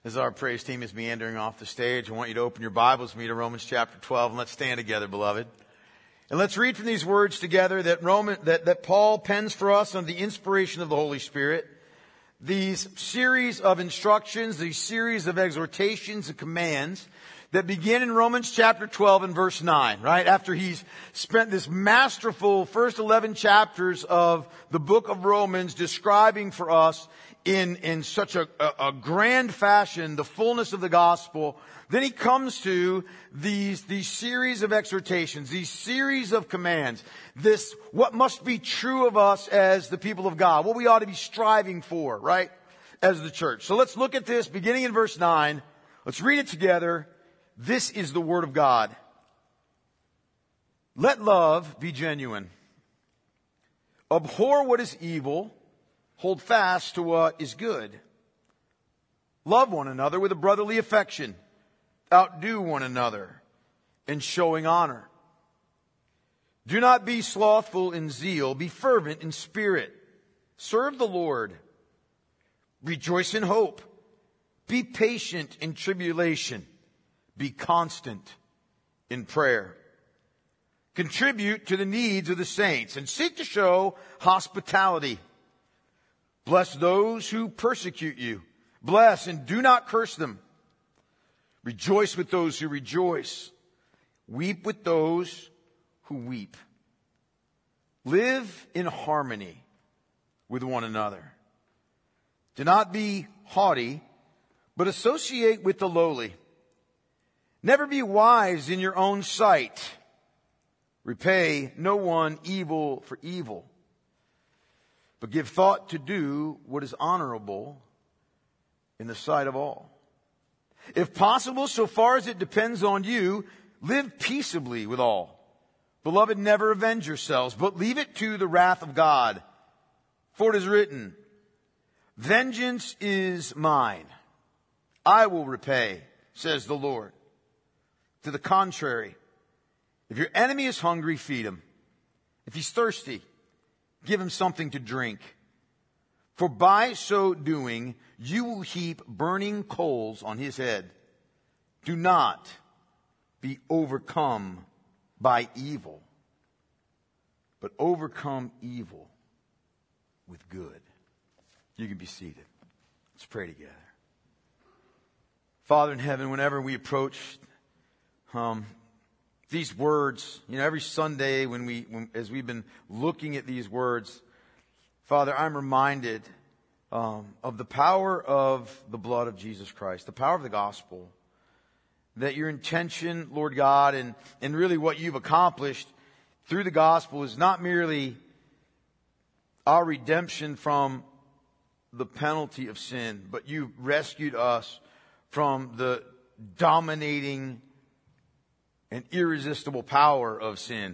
As our praise team is meandering off the stage, I want you to open your Bibles with me to Romans chapter 12, and let's stand together, beloved. And let's read from these words together that Paul pens for us under the inspiration of the Holy Spirit. These series of instructions, these series of exhortations and commands that begin in Romans chapter 12 and verse 9, right? After he's spent this masterful first 11 chapters of the book of Romans describing for us in such a grand fashion the fullness of the gospel. Then he comes to these series of exhortations, these series of commands, this what must be true of us as the people of God, what we ought to be striving for, right, as the church. So let's look at this beginning in verse 9. Let's read it together. This is the word of God. Let love be genuine. Abhor what is evil. Hold fast to what is good. Love one another with a brotherly affection. Outdo one another in showing honor. Do not be slothful in zeal. Be fervent in spirit. Serve the Lord. Rejoice in hope. Be patient in tribulation. Be constant in prayer. Contribute to the needs of the saints and seek to show hospitality. Bless those who persecute you. Bless and do not curse them. Rejoice with those who rejoice. Weep with those who weep. Live in harmony with one another. Do not be haughty, but associate with the lowly. Never be wise in your own sight. Repay no one evil for evil, but give thought to do what is honorable in the sight of all. If possible, so far as it depends on you, live peaceably with all. Beloved, never avenge yourselves, but leave it to the wrath of God. For it is written, vengeance is mine. I will repay, says the Lord. To the contrary, if your enemy is hungry, feed him. If he's thirsty, give him something to drink. For by so doing, you will heap burning coals on his head. Do not be overcome by evil, but overcome evil with good. You can be seated. Let's pray together. Father in heaven, whenever we approach these words, every Sunday as we've been looking at these words, Father, I'm reminded of the power of the blood of Jesus Christ, the power of the gospel, that your intention, Lord God, and really what you've accomplished through the gospel is not merely our redemption from the penalty of sin, but you rescued us from the dominating and irresistible power of sin.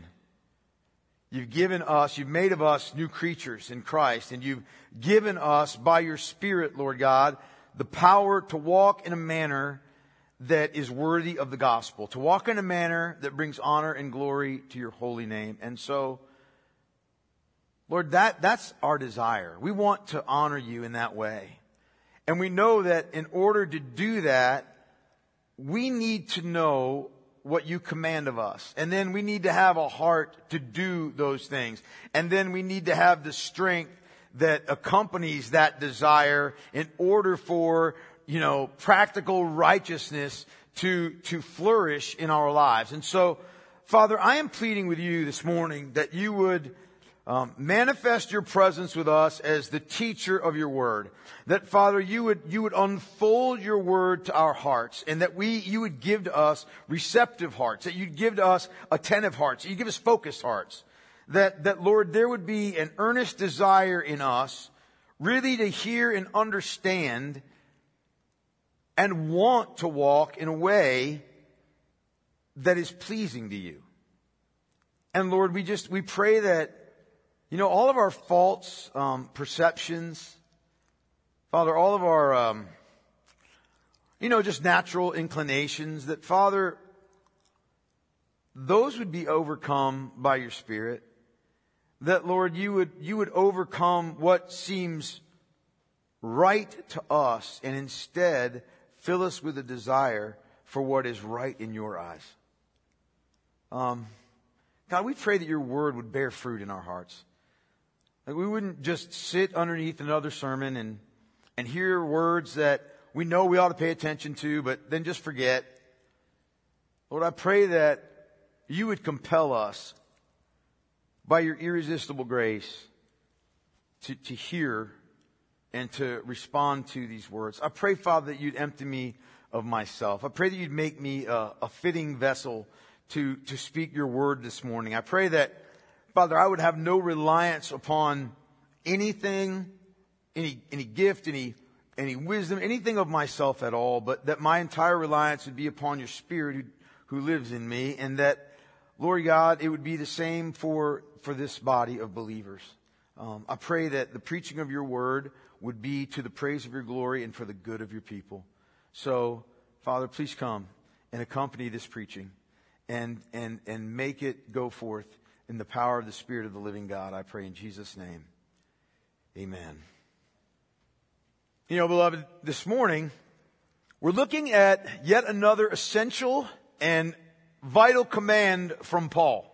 You've made of us new creatures in Christ, and you've given us by your Spirit, Lord God, the power to walk in a manner that is worthy of the gospel, to walk in a manner that brings honor and glory to your holy name. And so, Lord, that's our desire. We want to honor you in that way. And we know that in order to do that, we need to know what you command of us. And then we need to have a heart to do those things. And then we need to have the strength that accompanies that desire in order for, practical righteousness to flourish in our lives. And so, Father, I am pleading with you this morning that you would manifest your presence with us as the teacher of your word. That, Father, you would unfold your word to our hearts, and that you would give to us receptive hearts, that you'd give to us attentive hearts, that you'd give us focused hearts. That, Lord, there would be an earnest desire in us really to hear and understand and want to walk in a way that is pleasing to you. And Lord, we pray that all of our false perceptions, Father, all of our, just natural inclinations, that, Father, those would be overcome by your Spirit. That, Lord, you would overcome what seems right to us and instead Fill us with a desire for what is right in your eyes. God, we pray that your word would bear fruit in our hearts. That we wouldn't just sit underneath another sermon and hear words that we know we ought to pay attention to, but then just forget. Lord, I pray that you would compel us by your irresistible grace to hear and to respond to these words. I pray, Father, that you'd empty me of myself. I pray that you'd make me a fitting vessel to speak your word this morning. I pray that, Father, I would have no reliance upon anything, any gift, any wisdom, anything of myself at all, but that my entire reliance would be upon your Spirit who lives in me, and that, Lord God, it would be the same for this body of believers. I pray that the preaching of your word would be to the praise of your glory and for the good of your people. So, Father, please come and accompany this preaching and make it go forth in the power of the Spirit of the living God. I pray in Jesus' name. Amen. You know, beloved, this morning we're looking at yet another essential and vital command from Paul.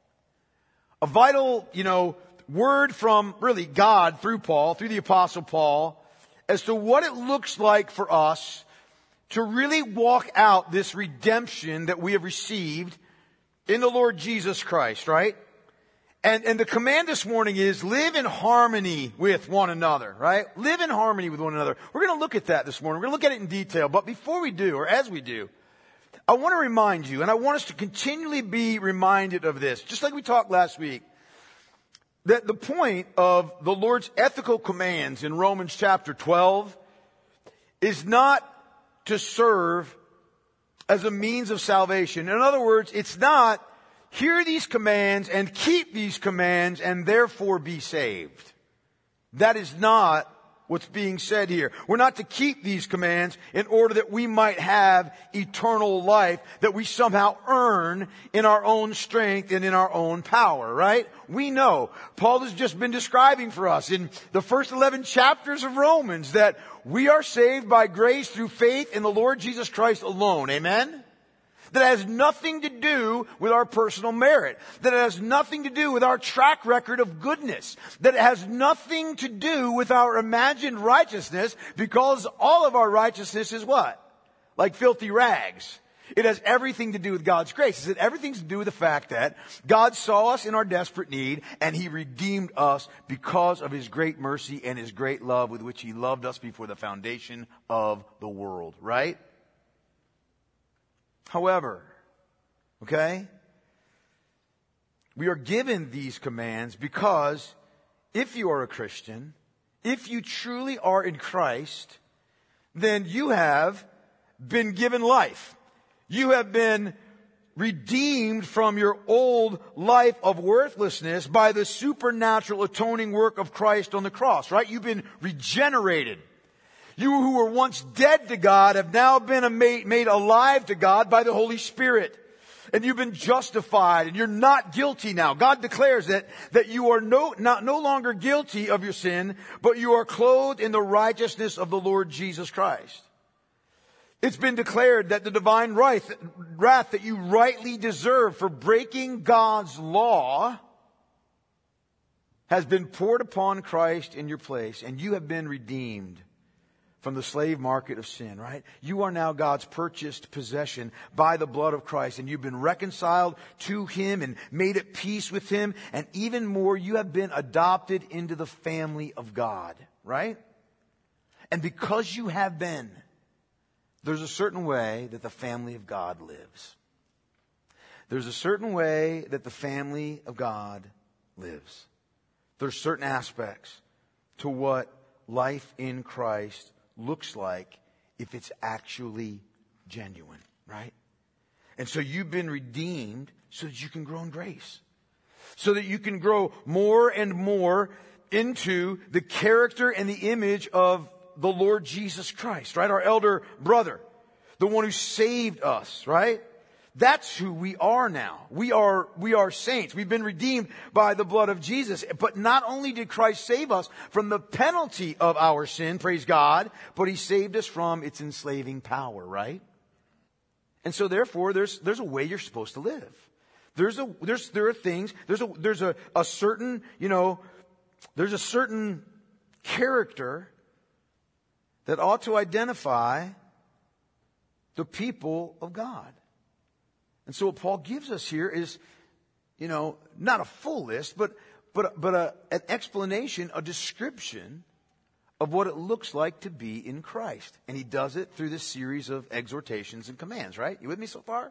A vital, word from really God through Paul, through the Apostle Paul, as to what it looks like for us to really walk out this redemption that we have received in the Lord Jesus Christ, right? And the command this morning is live in harmony with one another, right? Live in harmony with one another. We're going to look at that this morning. We're going to look at it in detail. But before we do, or as we do, I want to remind you, and I want us to continually be reminded of this, just like we talked last week, that the point of the Lord's ethical commands in Romans chapter 12 is not to serve as a means of salvation. In other words, it's not hear these commands and keep these commands and therefore be saved. That is not what's being said here. We're not to keep these commands in order that we might have eternal life that we somehow earn in our own strength and in our own power, right? We know. Paul has just been describing for us in the first 11 chapters of Romans that we are saved by grace through faith in the Lord Jesus Christ alone. Amen? That has nothing to do with our personal merit. That it has nothing to do with our track record of goodness. That it has nothing to do with our imagined righteousness, because all of our righteousness is what? Like filthy rags. It has everything to do with God's grace. It has everything to do with the fact that God saw us in our desperate need and He redeemed us because of His great mercy and His great love with which He loved us before the foundation of the world, right? However, we are given these commands because if you are a Christian, if you truly are in Christ, then you have been given life. You have been redeemed from your old life of worthlessness by the supernatural atoning work of Christ on the cross, right? You've been regenerated. You who were once dead to God have now been made alive to God by the Holy Spirit. And you've been justified and you're not guilty now. God declares that you are no longer guilty of your sin, but you are clothed in the righteousness of the Lord Jesus Christ. It's been declared that the divine wrath that you rightly deserve for breaking God's law has been poured upon Christ in your place, and you have been redeemed from the slave market of sin, right? You are now God's purchased possession by the blood of Christ, and you've been reconciled to Him and made at peace with Him, and even more, you have been adopted into the family of God, right? And because you have been, there's a certain way that the family of God lives. There's a certain way that the family of God lives. There's certain aspects to what life in Christ looks like if it's actually genuine, right? And so you've been redeemed so that you can grow in grace. So that you can grow more and more into the character and the image of the Lord Jesus Christ, right? Our elder brother, the one who saved us, right? That's who we are now. We are saints. We've been redeemed by the blood of Jesus. But not only did Christ save us from the penalty of our sin, praise God, but He saved us from its enslaving power, right? And so therefore, there's a way you're supposed to live. There are things, there's a certain, there's a certain character that ought to identify the people of God. And so what Paul gives us here is, not a full list, but an explanation, a description of what it looks like to be in Christ. And he does it through this series of exhortations and commands, right? You with me so far?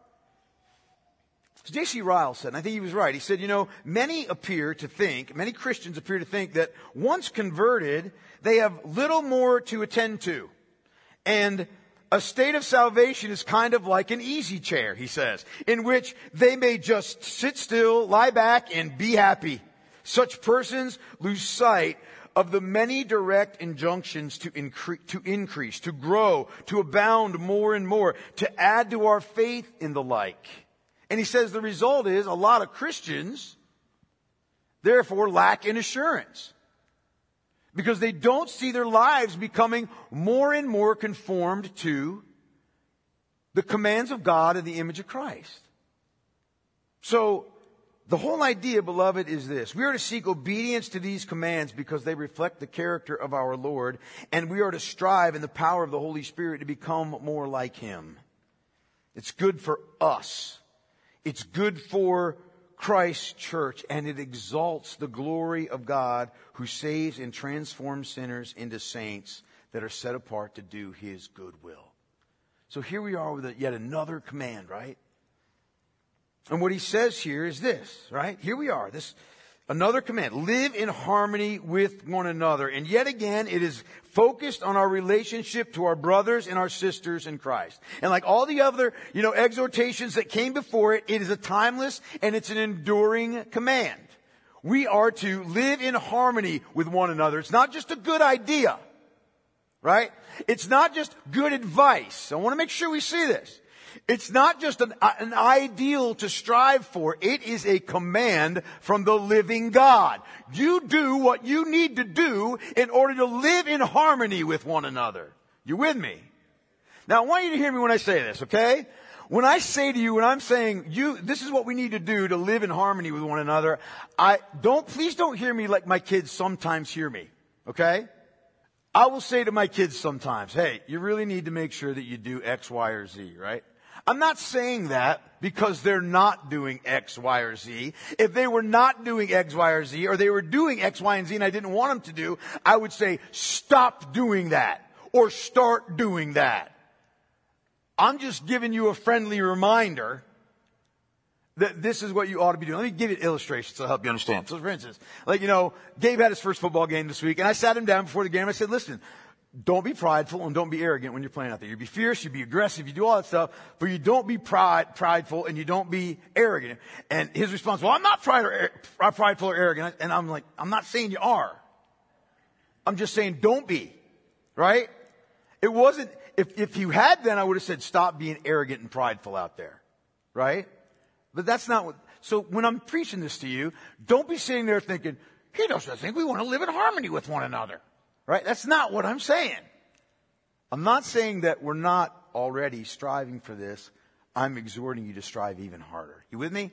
So J.C. Ryle said, and I think he was right, he said, many Christians appear to think that once converted, they have little more to attend to. And a state of salvation is kind of like an easy chair, he says, in which they may just sit still, lie back, and be happy. Such persons lose sight of the many direct injunctions to increase, to grow, to abound more and more, to add to our faith in the like. And he says the result is a lot of Christians, therefore, lack in assurance. Because they don't see their lives becoming more and more conformed to the commands of God and the image of Christ. So, the whole idea, beloved, is this. We are to seek obedience to these commands because they reflect the character of our Lord, and we are to strive in the power of the Holy Spirit to become more like Him. It's good for us. It's good for Christ's church, and it exalts the glory of God who saves and transforms sinners into saints that are set apart to do His good will. So here we are with yet another command, right? And what he says here is this, right? Here we are, another command. Live in harmony with one another. And yet again, it is focused on our relationship to our brothers and our sisters in Christ. And like all the other, exhortations that came before it, it is a timeless and it's an enduring command. We are to live in harmony with one another. It's not just a good idea, right? It's not just good advice. I want to make sure we see this. It's not just an ideal to strive for. It is a command from the living God. You do what you need to do in order to live in harmony with one another. You with me? Now, I want you to hear me when I say this, okay? When I say to you, when I'm saying this is what we need to do to live in harmony with one another, please don't hear me like my kids sometimes hear me, okay? I will say to my kids sometimes, hey, you really need to make sure that you do X, Y, or Z, right? I'm not saying that because they're not doing X, Y, or Z. If they were not doing X, Y, or Z, or they were doing X, Y, and Z and I didn't want them to do, I would say, stop doing that, or start doing that. I'm just giving you a friendly reminder that this is what you ought to be doing. Let me give you illustrations to help you understand. So for instance, Gabe had his first football game this week, and I sat him down before the game and I said, listen, don't be prideful and don't be arrogant when you're playing out there. You be fierce, you be aggressive, you do all that stuff, but you don't be prideful and you don't be arrogant. And his response, well, I'm not prideful or arrogant. And I'm like, I'm not saying you are. I'm just saying don't be. Right? It wasn't, if you had then, I would have said stop being arrogant and prideful out there. Right? But that's not what, so when I'm preaching this to you, don't be sitting there thinking, he doesn't think we want to live in harmony with one another. Right? That's not what I'm saying. I'm not saying that we're not already striving for this. I'm exhorting you to strive even harder. You with me?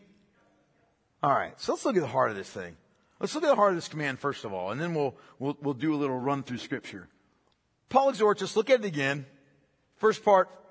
All right. So let's look at the heart of this thing. Let's look at the heart of this command first of all, and then we'll do a little run through Scripture. Paul exhorts us. Look at it again. First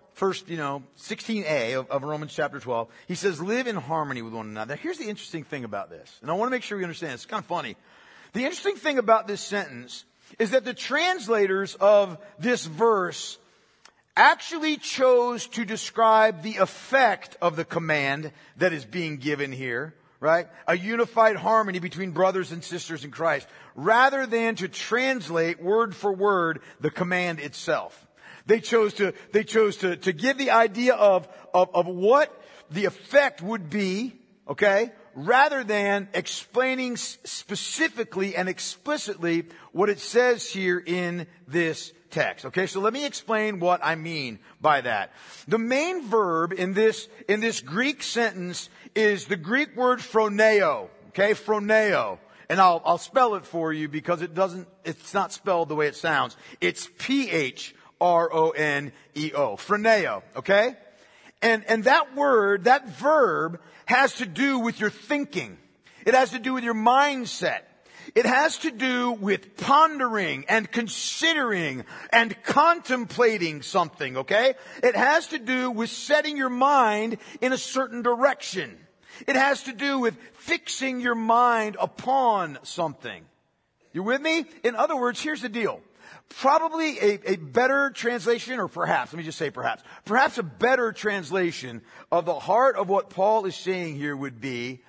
16a of Romans chapter 12. He says, live in harmony with one another. Now, here's the interesting thing about this, and I want to make sure we understand. It's kind of funny. The interesting thing about this sentence is that the translators of this verse actually chose to describe the effect of the command that is being given here, right? A unified harmony between brothers and sisters in Christ, rather than to translate word for word the command itself. They chose to give the idea of what the effect would be, okay, rather than explaining specifically and explicitly what it says here in this text. Okay, so let me explain what I mean by that. The main verb in this Greek sentence is the Greek word phroneo. Okay, phroneo. And I'll spell it for you because it's not spelled the way it sounds. It's Phroneo. Phroneo. Okay? And that word, that verb, has to do with your thinking. It has to do with your mindset. It has to do with pondering and considering and contemplating something, okay? It has to do with setting your mind in a certain direction. It has to do with fixing your mind upon something. You with me? In other words, here's the deal. Probably a better translation, or perhaps a better translation of the heart of what Paul is saying here would be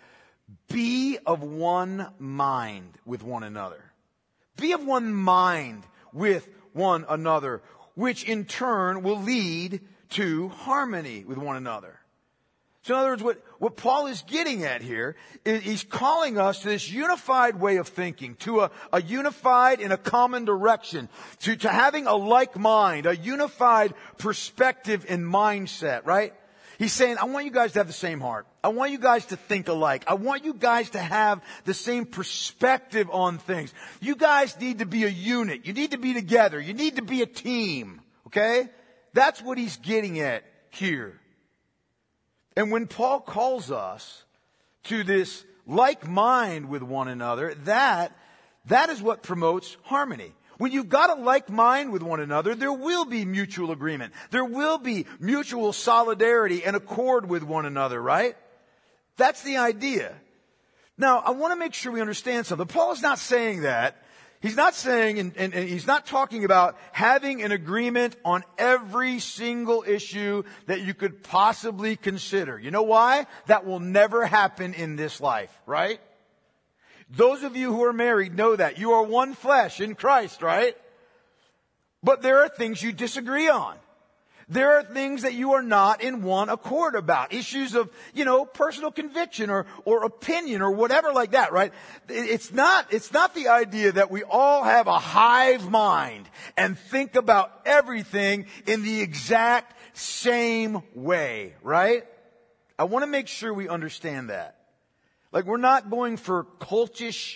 of one mind with one another. Be of one mind with one another, which in turn will lead to harmony with one another. So in other words, what Paul is getting at here is he's calling us to this unified way of thinking, to a unified in a common direction, to having a like mind, a unified perspective and mindset, right? He's saying, I want you guys to have the same heart. I want you guys to think alike. I want you guys to have the same perspective on things. You guys need to be a unit. You need to be together. You need to be a team. Okay? That's what he's getting at here. And when Paul calls us to this like mind with one another, that is what promotes harmony. When you've got a like mind with one another, there will be mutual agreement. There will be mutual solidarity and accord with one another, right? That's the idea. Now, I want to make sure we understand something. Paul is not saying that. He's not saying, and he's not talking about having an agreement on every single issue that you could possibly consider. You know why? That will never happen in this life, right? Those of you who are married know that. You are one flesh in Christ, right? But there are things you disagree on. There are things that you are not in one accord about. Issues of, personal conviction or opinion or whatever like that, right? It's not the idea that we all have a hive mind and think about everything in the exact same way, right? I want to make sure we understand that. Like, we're not going for cultish,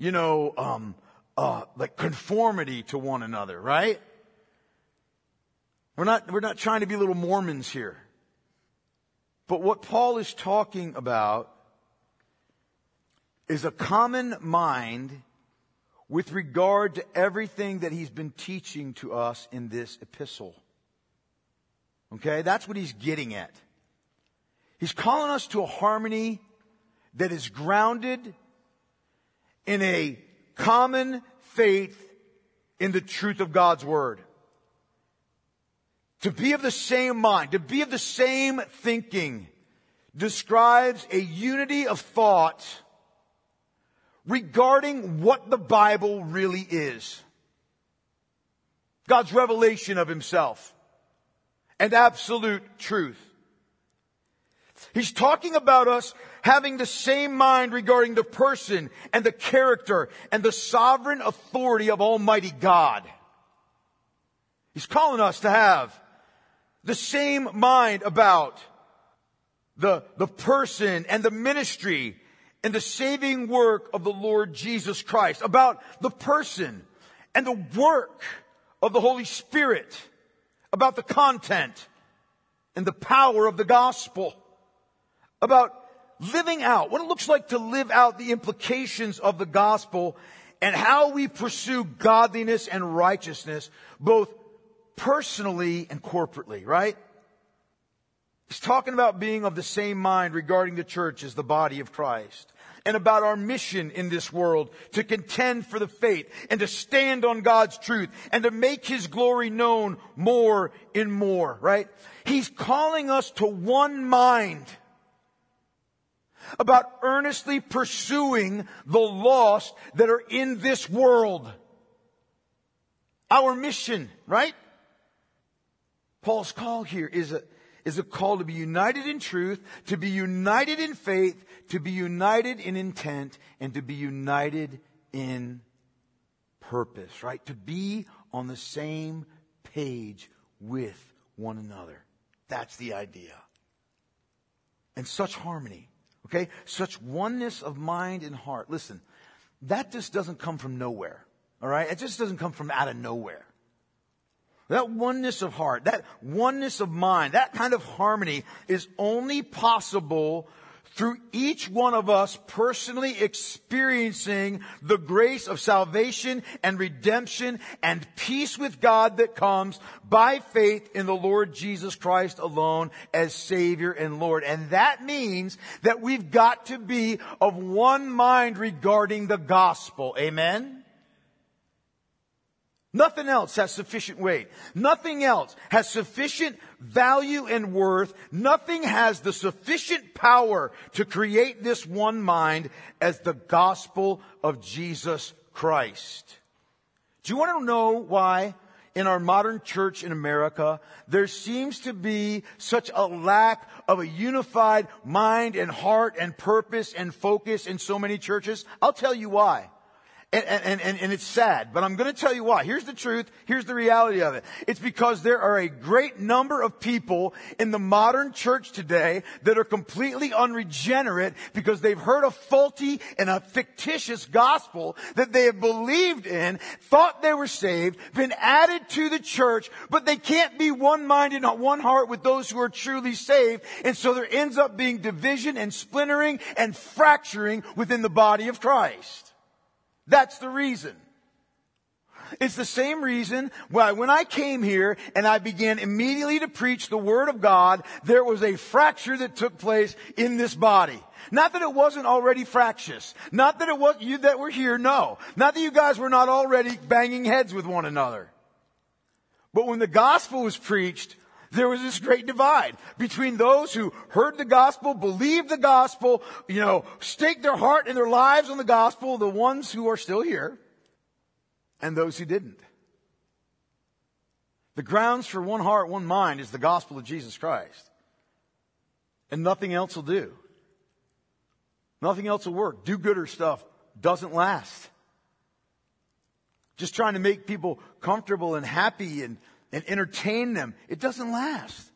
like conformity to one another, right? We're not trying to be little Mormons here. But what Paul is talking about is a common mind with regard to everything that he's been teaching to us in this epistle. Okay? That's what he's getting at. He's calling us to a harmony that is grounded in a common faith in the truth of God's Word. To be of the same mind, to be of the same thinking, describes a unity of thought regarding what the Bible really is. God's revelation of Himself and absolute truth. He's talking about us having the same mind regarding the person and the character and the sovereign authority of Almighty God. He's calling us to have the same mind about the person and the ministry and the saving work of the Lord Jesus Christ, about the person and the work of the Holy Spirit, about the content and the power of the gospel, about living out, what it looks like to live out the implications of the gospel and how we pursue godliness and righteousness, both personally and corporately, right? He's talking about being of the same mind regarding the church as the body of Christ, and about our mission in this world to contend for the faith and to stand on God's truth and to make His glory known more and more, right? He's calling us to one mind about earnestly pursuing the lost that are in this world. Our mission, right? Paul's call here is is a call to be united in truth, to be united in faith, to be united in intent, and to be united in purpose, right? To be on the same page with one another. That's the idea. And such harmony, okay? Such oneness of mind and heart. Listen, that just doesn't come from nowhere, all right? It just doesn't come from out of nowhere. That oneness of heart, that oneness of mind, that kind of harmony is only possible through each one of us personally experiencing the grace of salvation and redemption and peace with God that comes by faith in the Lord Jesus Christ alone as Savior and Lord. And that means that we've got to be of one mind regarding the gospel. Amen? Nothing else has sufficient weight. Nothing else has sufficient value and worth. Nothing has the sufficient power to create this one mind as the gospel of Jesus Christ. Do you want to know why in our modern church in America there seems to be such a lack of a unified mind and heart and purpose and focus in so many churches? I'll tell you why. And it's sad, but I'm going to tell you why. Here's the truth. Here's the reality of it. It's because there are a great number of people in the modern church today that are completely unregenerate because they've heard a faulty and a fictitious gospel that they have believed in, thought they were saved, been added to the church, but they can't be one mind and one heart with those who are truly saved. And so there ends up being division and splintering and fracturing within the body of Christ. That's the reason. It's the same reason why when I came here and I began immediately to preach the Word of God, there was a fracture that took place in this body. Not that it wasn't already fractious. Not that it was you that were here, no. Not that you guys were not already banging heads with one another. But when the gospel was preached, there was this great divide between those who heard the gospel, believed the gospel, staked their heart and their lives on the gospel, the ones who are still here, and those who didn't. The grounds for one heart, one mind is the gospel of Jesus Christ. And nothing else will do. Nothing else will work. Do-gooder stuff doesn't last. Just trying to make people comfortable and happy and entertain them, it doesn't last.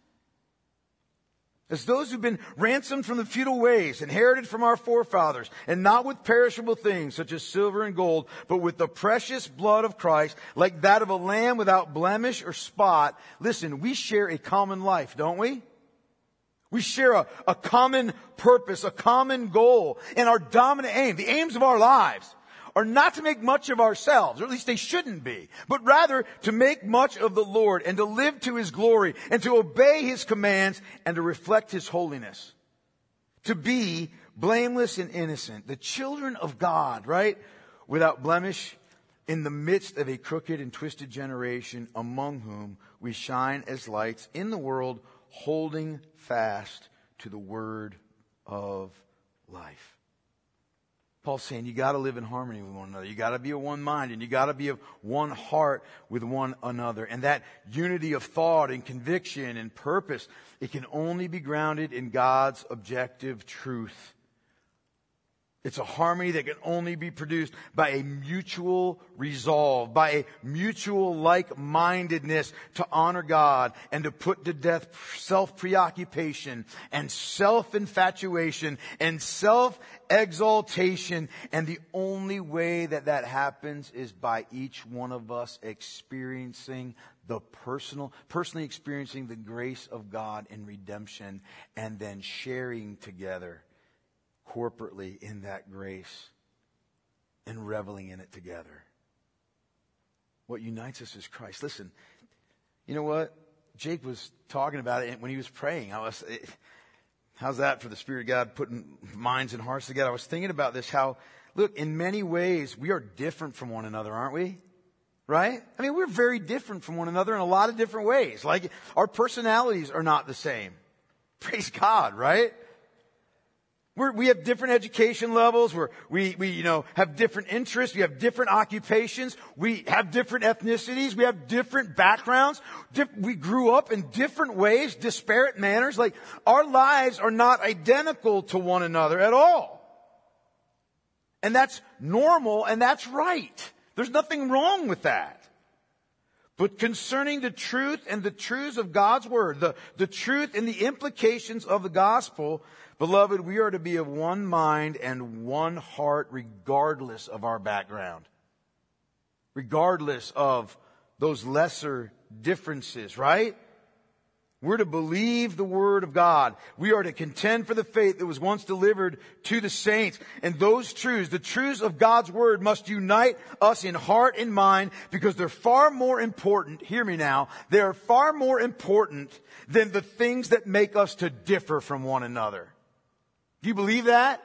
As those who've been ransomed from the futile ways, inherited from our forefathers, and not with perishable things such as silver and gold, but with the precious blood of Christ, like that of a lamb without blemish or spot. Listen, we share a common life, don't we? We share a common purpose, a common goal, and our dominant aim, the aims of our lives, are not to make much of ourselves, or at least they shouldn't be, but rather to make much of the Lord and to live to His glory and to obey His commands and to reflect His holiness. To be blameless and innocent, the children of God, right? Without blemish in the midst of a crooked and twisted generation among whom we shine as lights in the world, holding fast to the word of life. Paul's saying you got to live in harmony with one another. You got to be of one mind and you got to be of one heart with one another. And that unity of thought and conviction and purpose, it can only be grounded in God's objective truth. It's a harmony that can only be produced by a mutual resolve, by a mutual like-mindedness to honor God and to put to death self-preoccupation and self-infatuation and self-exaltation. And the only way that that happens is by each one of us experiencing personally experiencing the grace of God in redemption and then sharing together corporately in that grace and reveling in it together. What unites us is Christ. Listen, you know what? Jake was talking about it when he was praying. How's that for the Spirit of God putting minds and hearts together? I was thinking about this, how, look, in many ways, we are different from one another, aren't we? Right? I mean, we're very different from one another in a lot of different ways. Like, our personalities are not the same. Praise God, right? We have different education levels. We have different interests. We have different occupations. We have different ethnicities. We have different backgrounds. We grew up in different ways, disparate manners. Like, our lives are not identical to one another at all. And that's normal and that's right. There's nothing wrong with that. But concerning the truth and the truths of God's Word, the truth and the implications of the gospel, beloved, we are to be of one mind and one heart regardless of our background. Regardless of those lesser differences, right? We're to believe the Word of God. We are to contend for the faith that was once delivered to the saints. And those truths, the truths of God's Word, must unite us in heart and mind, because they're far more important, hear me now, they are far more important than the things that make us to differ from one another. Do you believe that?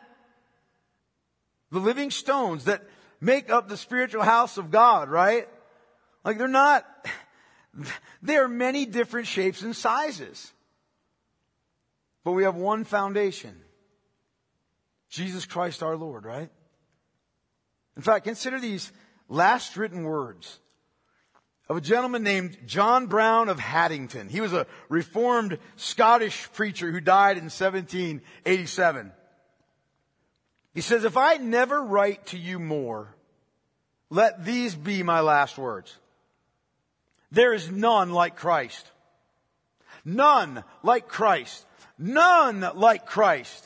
The living stones that make up the spiritual house of God, right? Like, there are many different shapes and sizes. But we have one foundation. Jesus Christ our Lord, right? In fact, consider these last written words of a gentleman named John Brown of Haddington. He was a Reformed Scottish preacher who died in 1787. He says, "If I never write to you more, let these be my last words. There is none like Christ. None like Christ. None like Christ.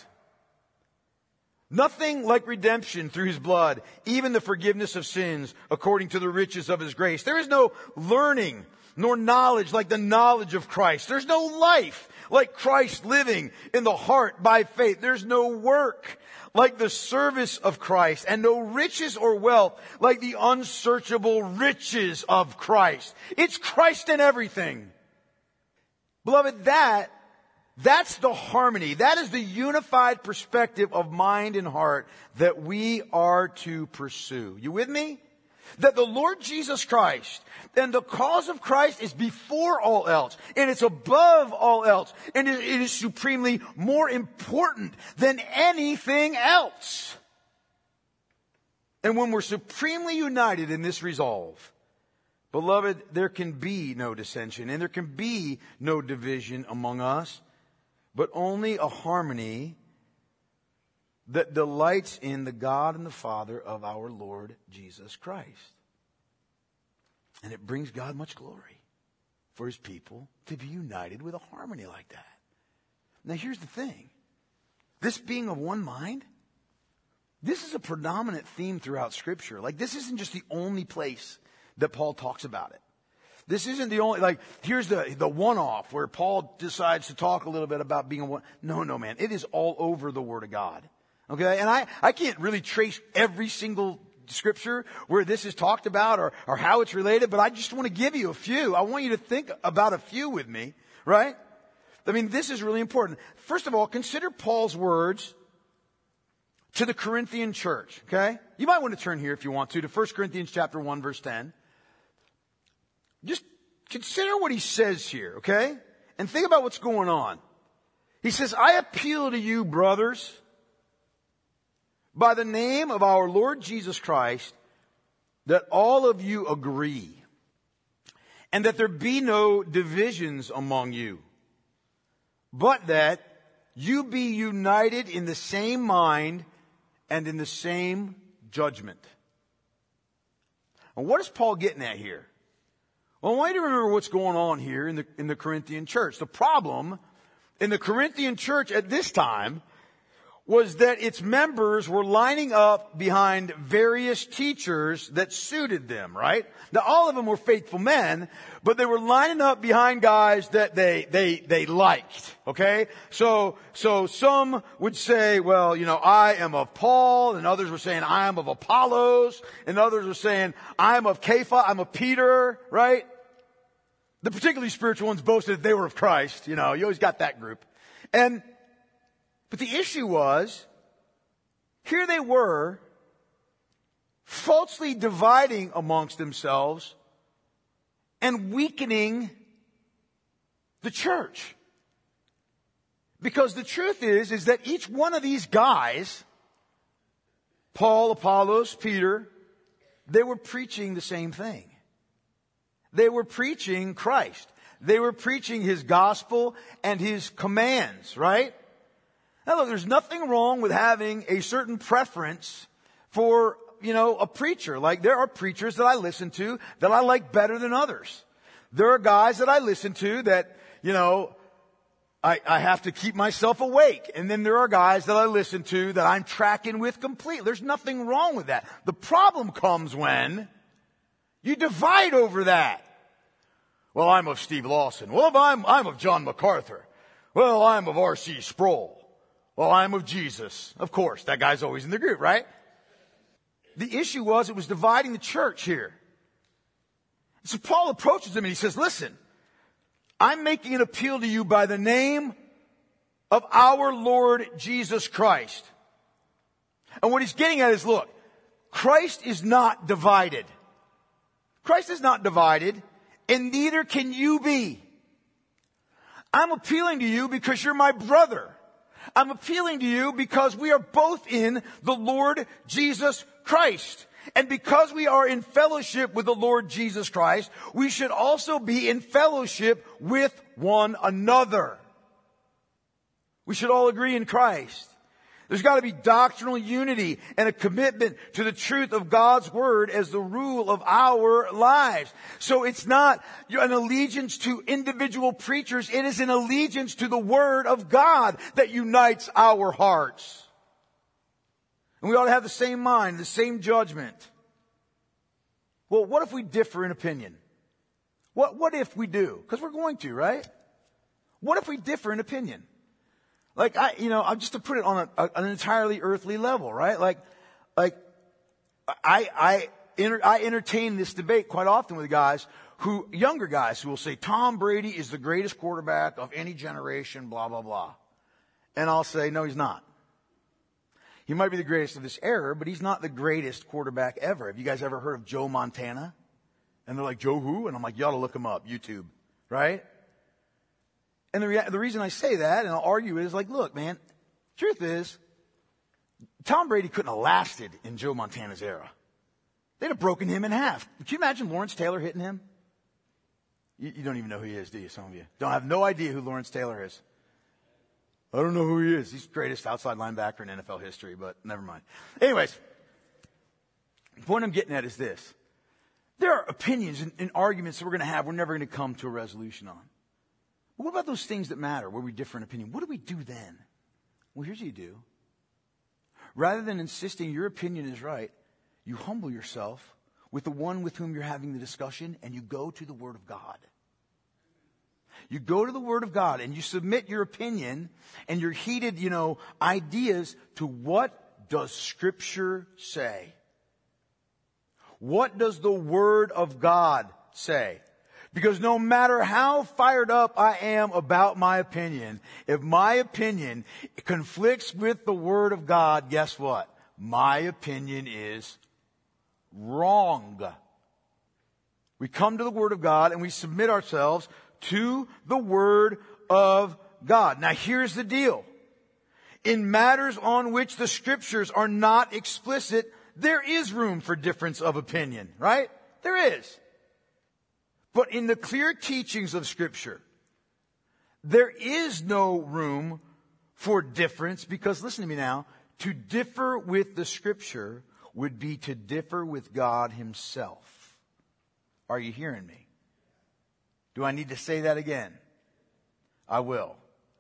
Nothing like redemption through His blood, even the forgiveness of sins according to the riches of His grace. There is no learning nor knowledge like the knowledge of Christ. There's no life like Christ living in the heart by faith. There's no work like the service of Christ, and no riches or wealth like the unsearchable riches of Christ." It's Christ in everything. Beloved, that's the harmony. That is the unified perspective of mind and heart that we are to pursue. You with me? That the Lord Jesus Christ and the cause of Christ is before all else, and it's above all else, and it is supremely more important than anything else. And when we're supremely united in this resolve, beloved, there can be no dissension and there can be no division among us, but only a harmony that delights in the God and the Father of our Lord Jesus Christ. And it brings God much glory for His people to be united with a harmony like that. Now, here's the thing. This being of one mind, this is a predominant theme throughout Scripture. Like, this isn't just the only place that Paul talks about it. This isn't the only, like, here's the one-off where Paul decides to talk a little bit about being a one. No, man. It is all over the Word of God. Okay, and I can't really trace every single scripture where this is talked about or how it's related, but I just want to give you a few. I want you to think about a few with me, right? I mean, this is really important. First of all, consider Paul's words to the Corinthian church, okay? You might want to turn here if you want to 1 Corinthians chapter 1, verse 10. Just consider what he says here, okay? And think about what's going on. He says, "I appeal to you, brothers, by the name of our Lord Jesus Christ, that all of you agree, and that there be no divisions among you, but that you be united in the same mind and in the same judgment." And what is Paul getting at here? Well, I want you to remember what's going on here in the Corinthian church. The problem in the Corinthian church at this time was that its members were lining up behind various teachers that suited them, right? Now, all of them were faithful men, but they were lining up behind guys that they liked, okay? So some would say, well, I am of Paul, and others were saying, I am of Apollos, and others were saying, I am of Kepha, I'm of Peter, right? The particularly spiritual ones boasted that they were of Christ, you always got that group. But the issue was, here they were, falsely dividing amongst themselves and weakening the church. Because the truth is that each one of these guys, Paul, Apollos, Peter, they were preaching the same thing. They were preaching Christ. They were preaching His gospel and His commands, right? Now look, there's nothing wrong with having a certain preference for, a preacher. Like there are preachers that I listen to that I like better than others. There are guys that I listen to that, I have to keep myself awake. And then there are guys that I listen to that I'm tracking with completely. There's nothing wrong with that. The problem comes when you divide over that. Well, I'm of Steve Lawson. Well, I'm of John MacArthur. Well, I'm of R.C. Sproul. Well, I'm of Jesus. Of course, that guy's always in the group, right? The issue was it was dividing the church here. So Paul approaches him and he says, listen, I'm making an appeal to you by the name of our Lord Jesus Christ. And what he's getting at is, look, Christ is not divided. Christ is not divided, and neither can you be. I'm appealing to you because you're my brother. I'm appealing to you because we are both in the Lord Jesus Christ. And because we are in fellowship with the Lord Jesus Christ, we should also be in fellowship with one another. We should all agree in Christ. There's got to be doctrinal unity and a commitment to the truth of God's Word as the rule of our lives. So it's not an allegiance to individual preachers. It is an allegiance to the Word of God that unites our hearts. And we ought to have the same mind, the same judgment. Well, what if we differ in opinion? What if we do? Because we're going to, right? What if we differ in opinion? Like, just to put it on an entirely earthly level, right? I entertain this debate quite often with younger guys who will say, Tom Brady is the greatest quarterback of any generation, blah, blah, blah. And I'll say, no, he's not. He might be the greatest of this era, but he's not the greatest quarterback ever. Have you guys ever heard of Joe Montana? And they're like, Joe who? And I'm like, you ought to look him up, YouTube, right? And the reason I say that, and I'll argue, is like, look, man, truth is, Tom Brady couldn't have lasted in Joe Montana's era. They'd have broken him in half. Can you imagine Lawrence Taylor hitting him? You don't even know who he is, do you? Some of you have no idea who Lawrence Taylor is. I don't know who he is. He's the greatest outside linebacker in NFL history, but never mind. Anyways, the point I'm getting at is this. There are opinions and arguments that we're going to have we're never going to come to a resolution on. But what about those things that matter where we differ in opinion? What do we do then? Well, here's what you do. Rather than insisting your opinion is right, you humble yourself with the one with whom you're having the discussion, and you go to the Word of God. You go to the Word of God and you submit your opinion and your heated, ideas to what does Scripture say? What does the Word of God say? Because no matter how fired up I am about my opinion, if my opinion conflicts with the Word of God, guess what? My opinion is wrong. We come to the Word of God and we submit ourselves to the Word of God. Now here's the deal. In matters on which the Scriptures are not explicit, there is room for difference of opinion, right? There is. But in the clear teachings of Scripture, there is no room for difference because, listen to me now, to differ with the Scripture would be to differ with God Himself. Are you hearing me? Do I need to say that again? I will.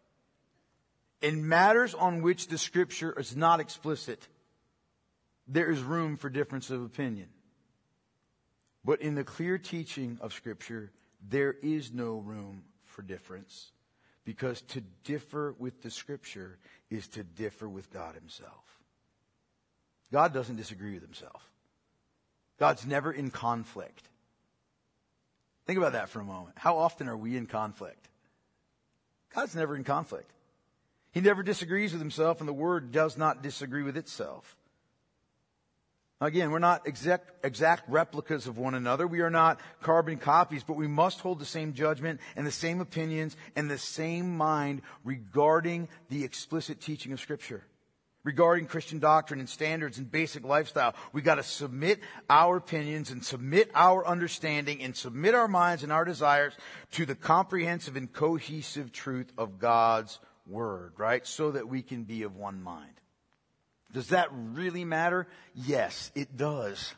In matters on which the Scripture is not explicit, there is room for difference of opinion. But in the clear teaching of Scripture, there is no room for difference, because to differ with the Scripture is to differ with God Himself. God doesn't disagree with Himself. God's never in conflict. Think about that for a moment. How often are we in conflict? God's never in conflict. He never disagrees with Himself, and the Word does not disagree with itself. Again, we're not exact replicas of one another. We are not carbon copies, but we must hold the same judgment and the same opinions and the same mind regarding the explicit teaching of Scripture. Regarding Christian doctrine and standards and basic lifestyle, we got to submit our opinions and submit our understanding and submit our minds and our desires to the comprehensive and cohesive truth of God's Word, right? So that we can be of one mind. Does that really matter? Yes, it does.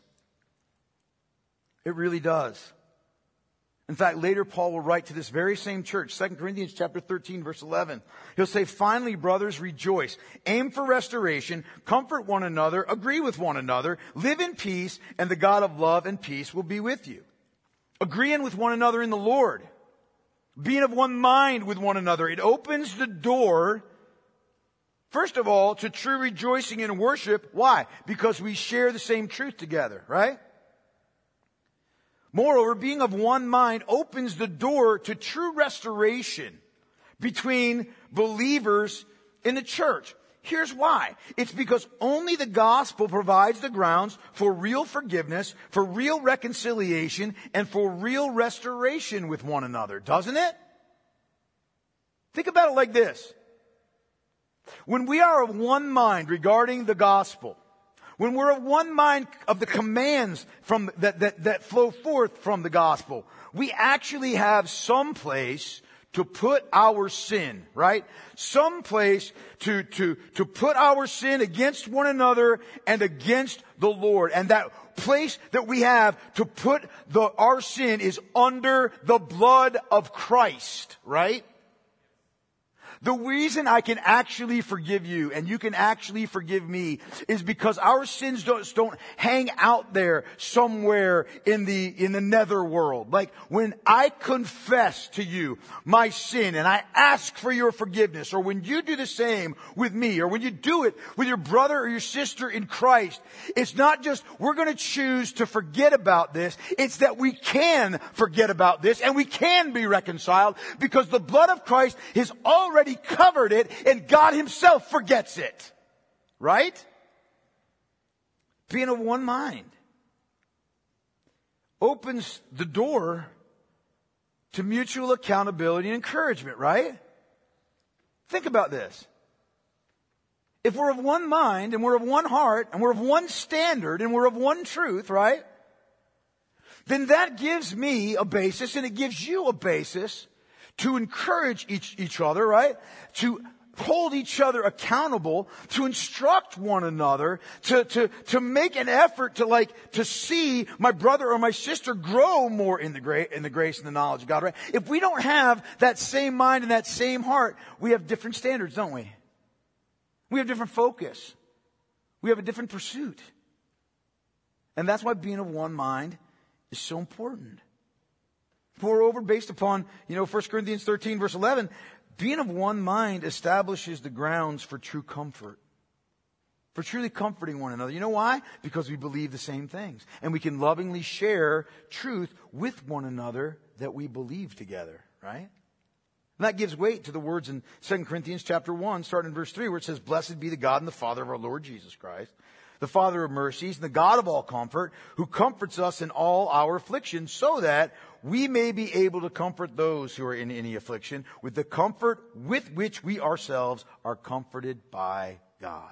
It really does. In fact, later Paul will write to this very same church, 2 Corinthians chapter 13, verse 11. He'll say, finally, brothers, rejoice. Aim for restoration. Comfort one another. Agree with one another. Live in peace, and the God of love and peace will be with you. Agreeing with one another in the Lord. Being of one mind with one another. It opens the door, first of all, to true rejoicing and worship. Why? Because we share the same truth together, right? Moreover, being of one mind opens the door to true restoration between believers in the church. Here's why. It's because only the gospel provides the grounds for real forgiveness, for real reconciliation, and for real restoration with one another, doesn't it? Think about it like this. When we are of one mind regarding the gospel, when we're of one mind of the commands from that flow forth from the gospel, we actually have some place to put our sin, right? Some place to put our sin against one another and against the Lord. And that place that we have to put our sin is under the blood of Christ, right? The reason I can actually forgive you and you can actually forgive me is because our sins don't hang out there somewhere in the netherworld. Like when I confess to you my sin and I ask for your forgiveness, or when you do the same with me, or when you do it with your brother or your sister in Christ, it's not just we're going to choose to forget about this. It's that we can forget about this and we can be reconciled because the blood of Christ has already covered it and God Himself forgets it. Right? Being of one mind opens the door to mutual accountability and encouragement, right? Think about this. If we're of one mind and we're of one heart and we're of one standard and we're of one truth, right? Then that gives me a basis and it gives you a basis to encourage each other, right? To hold each other accountable, to instruct one another, to make an effort to see my brother or my sister grow more in the grace and the knowledge of God, right? If we don't have that same mind and that same heart, we have different standards, don't we? We have different focus. We have a different pursuit. And that's why being of one mind is so important. Moreover, based upon, 1 Corinthians 13, verse 11, being of one mind establishes the grounds for true comfort. For truly comforting one another. You know why? Because we believe the same things. And we can lovingly share truth with one another that we believe together, right? And that gives weight to the words in 2 Corinthians chapter 1, starting in verse 3, where it says, blessed be the God and the Father of our Lord Jesus Christ, the Father of mercies, and the God of all comfort, who comforts us in all our affliction, so that we may be able to comfort those who are in any affliction with the comfort with which we ourselves are comforted by God.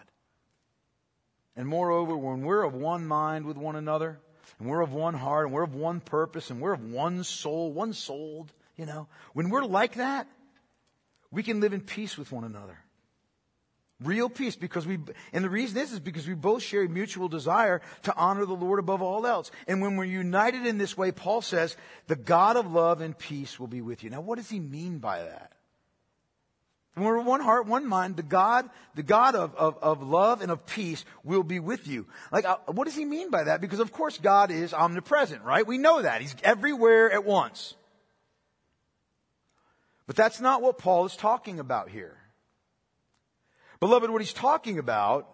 And moreover, when we're of one mind with one another, and we're of one heart, and we're of one purpose, and we're of one soul, one-souled, when we're like that, we can live in peace with one another. Real peace, and the reason is because we both share a mutual desire to honor the Lord above all else. And when we're united in this way, Paul says, the God of love and peace will be with you. Now, what does he mean by that? When we're one heart, one mind, the God of love and of peace will be with you. What does he mean by that? Because of course God is omnipresent, right? We know that. He's everywhere at once. But that's not what Paul is talking about here. Beloved, what he's talking about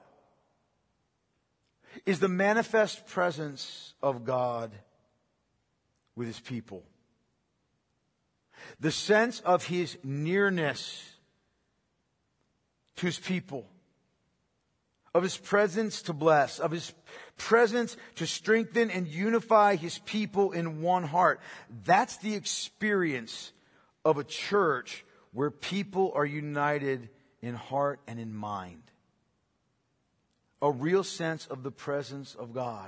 is the manifest presence of God with His people. The sense of His nearness to His people. of His presence to bless, of His presence to strengthen and unify His people in one heart. That's the experience of a church where people are united in heart and in mind. A real sense of the presence of God.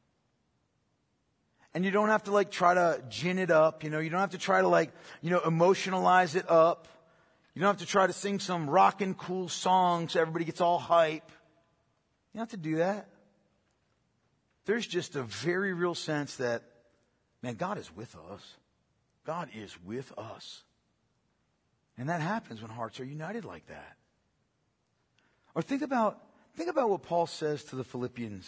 And you don't have to try to gin it up, you don't have to try to emotionalize it up. You don't have to try to sing some rockin' cool song so everybody gets all hype. You don't have to do that. There's just a very real sense that, man, God is with us. God is with us. And that happens when hearts are united like that. Or think about what Paul says to the Philippian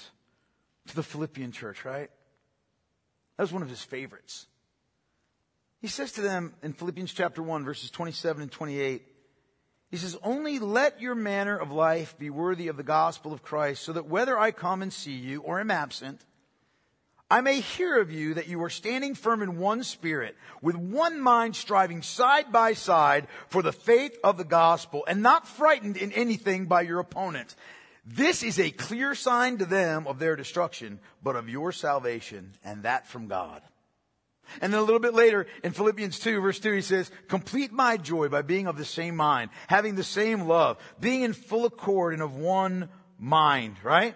church, right? That was one of his favorites. He says to them in Philippians chapter 1, verses 27 and 28, he says, "Only let your manner of life be worthy of the gospel of Christ, so that whether I come and see you or am absent, I may hear of you that you are standing firm in one spirit, with one mind, striving side by side for the faith of the gospel, and not frightened in anything by your opponents. This is a clear sign to them of their destruction, but of your salvation, and that from God." And then a little bit later in Philippians 2, verse 2, he says, "Complete my joy by being of the same mind, having the same love, being in full accord and of one mind," right?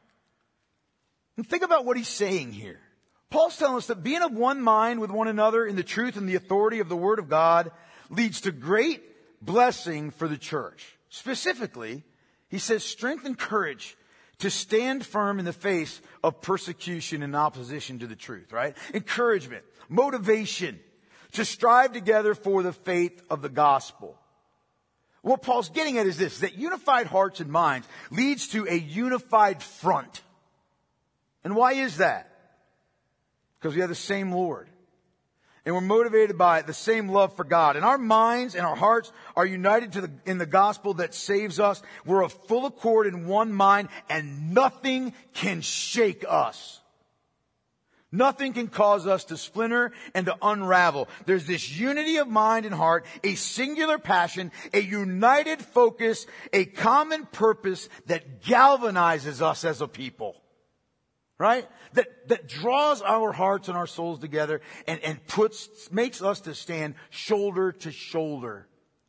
And think about what he's saying here. Paul's telling us that being of one mind with one another in the truth and the authority of the Word of God leads to great blessing for the church. Specifically, he says strength and courage to stand firm in the face of persecution and opposition to the truth, right? Encouragement, motivation to strive together for the faith of the gospel. What Paul's getting at is this, that unified hearts and minds leads to a unified front. And why is that? Because we have the same Lord. And we're motivated by the same love for God. And our minds and our hearts are united in the gospel that saves us. We're of full accord in one mind, and nothing can shake us. Nothing can cause us to splinter and to unravel. There's this unity of mind and heart, a singular passion, a united focus, a common purpose that galvanizes us as a people. Right? That draws our hearts and our souls together and makes us to stand shoulder to shoulder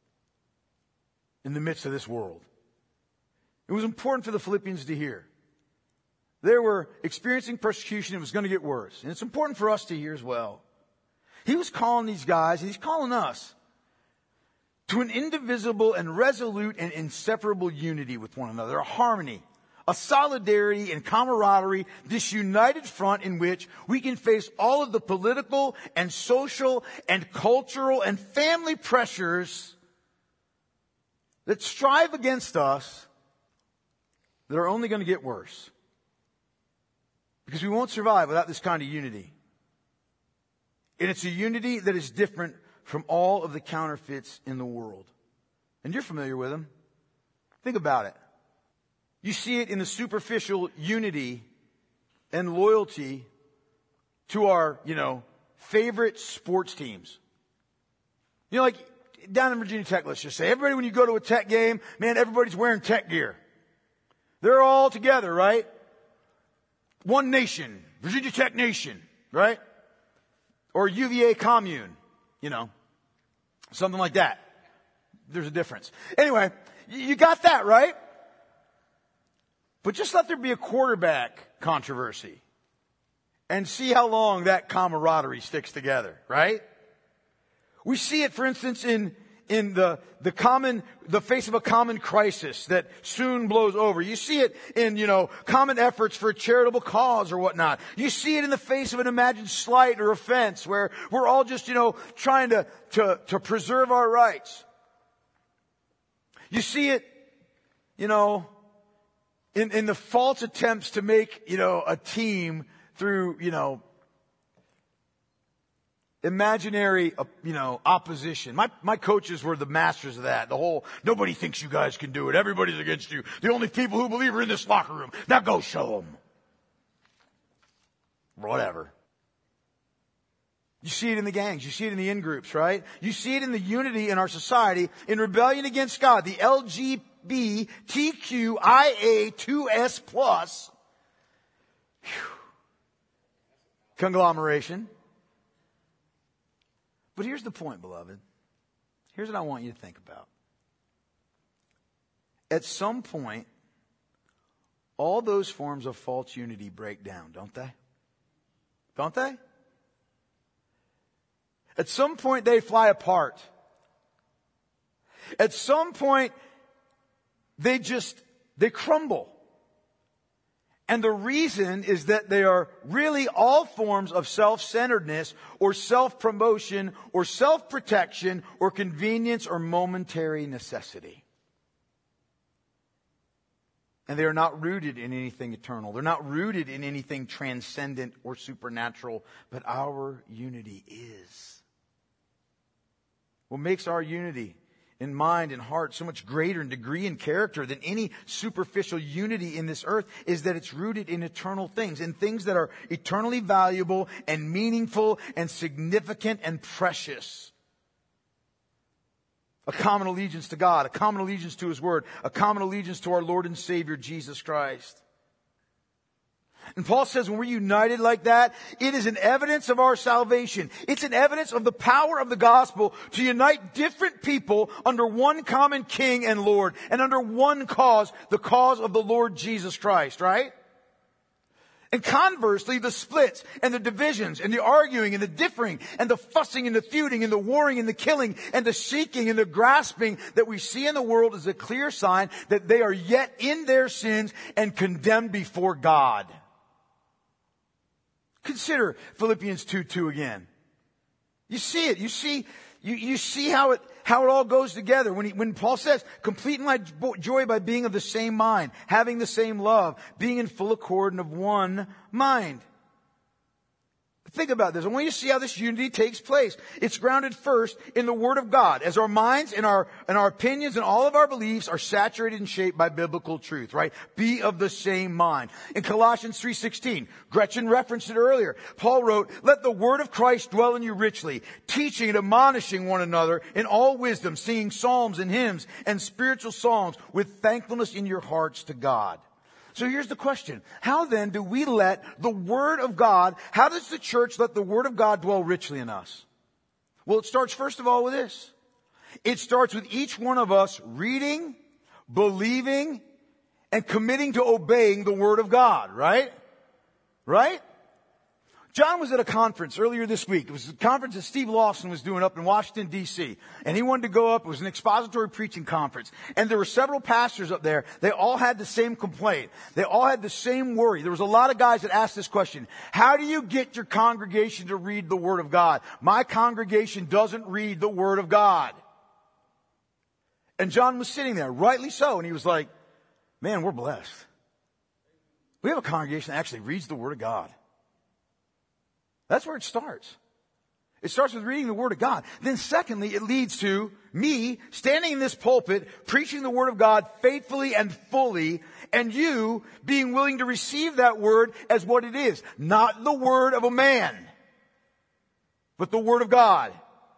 in the midst of this world. It was important for the Philippians to hear. They were experiencing persecution. It was going to get worse. And it's important for us to hear as well. He was calling these guys, and he's calling us to an indivisible and resolute and inseparable unity with one another, a harmony, a solidarity and camaraderie, this united front in which we can face all of the political and social and cultural and family pressures that strive against us that are only going to get worse. Because we won't survive without this kind of unity. And it's a unity that is different from all of the counterfeits in the world. And you're familiar with them. Think about it. You see it in the superficial unity and loyalty to our, favorite sports teams. Like down in Virginia Tech, let's just say, everybody when you go to a Tech game, man, everybody's wearing Tech gear. They're all together, right? One nation, Virginia Tech Nation, right? Or UVA commune, something like that. There's a difference. Anyway, you got that, right? But just let there be a quarterback controversy and see how long that camaraderie sticks together, right? We see it, for instance, in the face of a common crisis that soon blows over. You see it in, common efforts for a charitable cause or whatnot. You see it in the face of an imagined slight or offense where we're all just, trying to preserve our rights. You see it, in the false attempts to make, a team through, imaginary, opposition. My coaches were the masters of that. The whole, nobody thinks you guys can do it. Everybody's against you. The only people who believe are in this locker room. Now go show them. Whatever. You see it in the gangs. You see it in the in-groups, right? You see it in the unity in our society, in rebellion against God. The LGBTQIA2S+. Conglomeration. But here's the point, beloved. Here's what I want you to think about. At some point, all those forms of false unity break down, don't they? Don't they? At some point, they fly apart. At some point, they crumble. And the reason is that they are really all forms of self-centeredness or self-promotion or self-protection or convenience or momentary necessity. And they are not rooted in anything eternal. They're not rooted in anything transcendent or supernatural. But our unity is. What makes our unity in mind and heart so much greater in degree and character than any superficial unity in this earth is that it's rooted in eternal things, in things that are eternally valuable and meaningful and significant and precious. A common allegiance to God, a common allegiance to His Word, a common allegiance to our Lord and Savior, Jesus Christ. And Paul says when we're united like that, it is an evidence of our salvation. It's an evidence of the power of the gospel to unite different people under one common King and Lord and under one cause, the cause of the Lord Jesus Christ, right? And conversely, the splits and the divisions and the arguing and the differing and the fussing and the feuding and the warring and the killing and the seeking and the grasping that we see in the world is a clear sign that they are yet in their sins and condemned before God. Consider Philippians 2:2 again. You see it. You see how it all goes together. When Paul says, complete my joy by being of the same mind, having the same love, being in full accord and of one mind. Think about this. I want you to see how this unity takes place. It's grounded first in the Word of God. As our minds and our opinions and all of our beliefs are saturated and shaped by biblical truth, right? Be of the same mind. In Colossians 3:16, Gretchen referenced it earlier. Paul wrote, let the Word of Christ dwell in you richly, teaching and admonishing one another in all wisdom, singing psalms and hymns and spiritual songs with thankfulness in your hearts to God. So here's the question. How then do we let the Word of God, how does the church let the Word of God dwell richly in us? Well, it starts first of all with this. It starts with each one of us reading, believing, and committing to obeying the Word of God, right? Right? John was at a conference earlier this week. It was a conference that Steve Lawson was doing up in Washington, D.C. And he wanted to go up. It was an expository preaching conference. And there were several pastors up there. They all had the same complaint. They all had the same worry. There was a lot of guys that asked this question. How do you get your congregation to read the Word of God? My congregation doesn't read the Word of God. And John was sitting there, rightly so. And he was like, man, we're blessed. We have a congregation that actually reads the Word of God. That's where it starts. It starts with reading the Word of God. Then secondly, it leads to me standing in this pulpit, preaching the Word of God faithfully and fully, and you being willing to receive that Word as what it is. Not the word of a man, but the Word of God.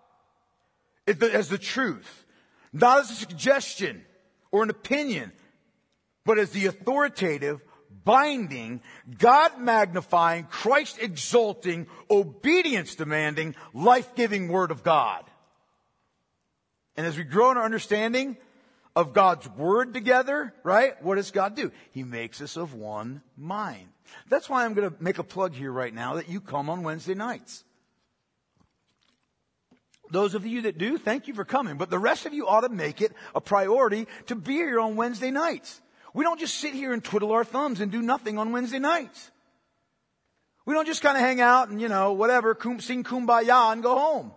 As the truth. Not as a suggestion or an opinion, but as the authoritative, binding, God magnifying, Christ exalting, obedience demanding, life-giving Word of God. And as we grow in our understanding of God's Word together, right? What does God do? He makes us of one mind. That's why I'm going to make a plug here right now that you come on Wednesday nights. Those of you that do, thank you for coming. But the rest of you ought to make it a priority to be here on Wednesday nights. We don't just sit here and twiddle our thumbs and do nothing on Wednesday nights. We don't just kind of hang out and, whatever, sing Kumbaya and go home.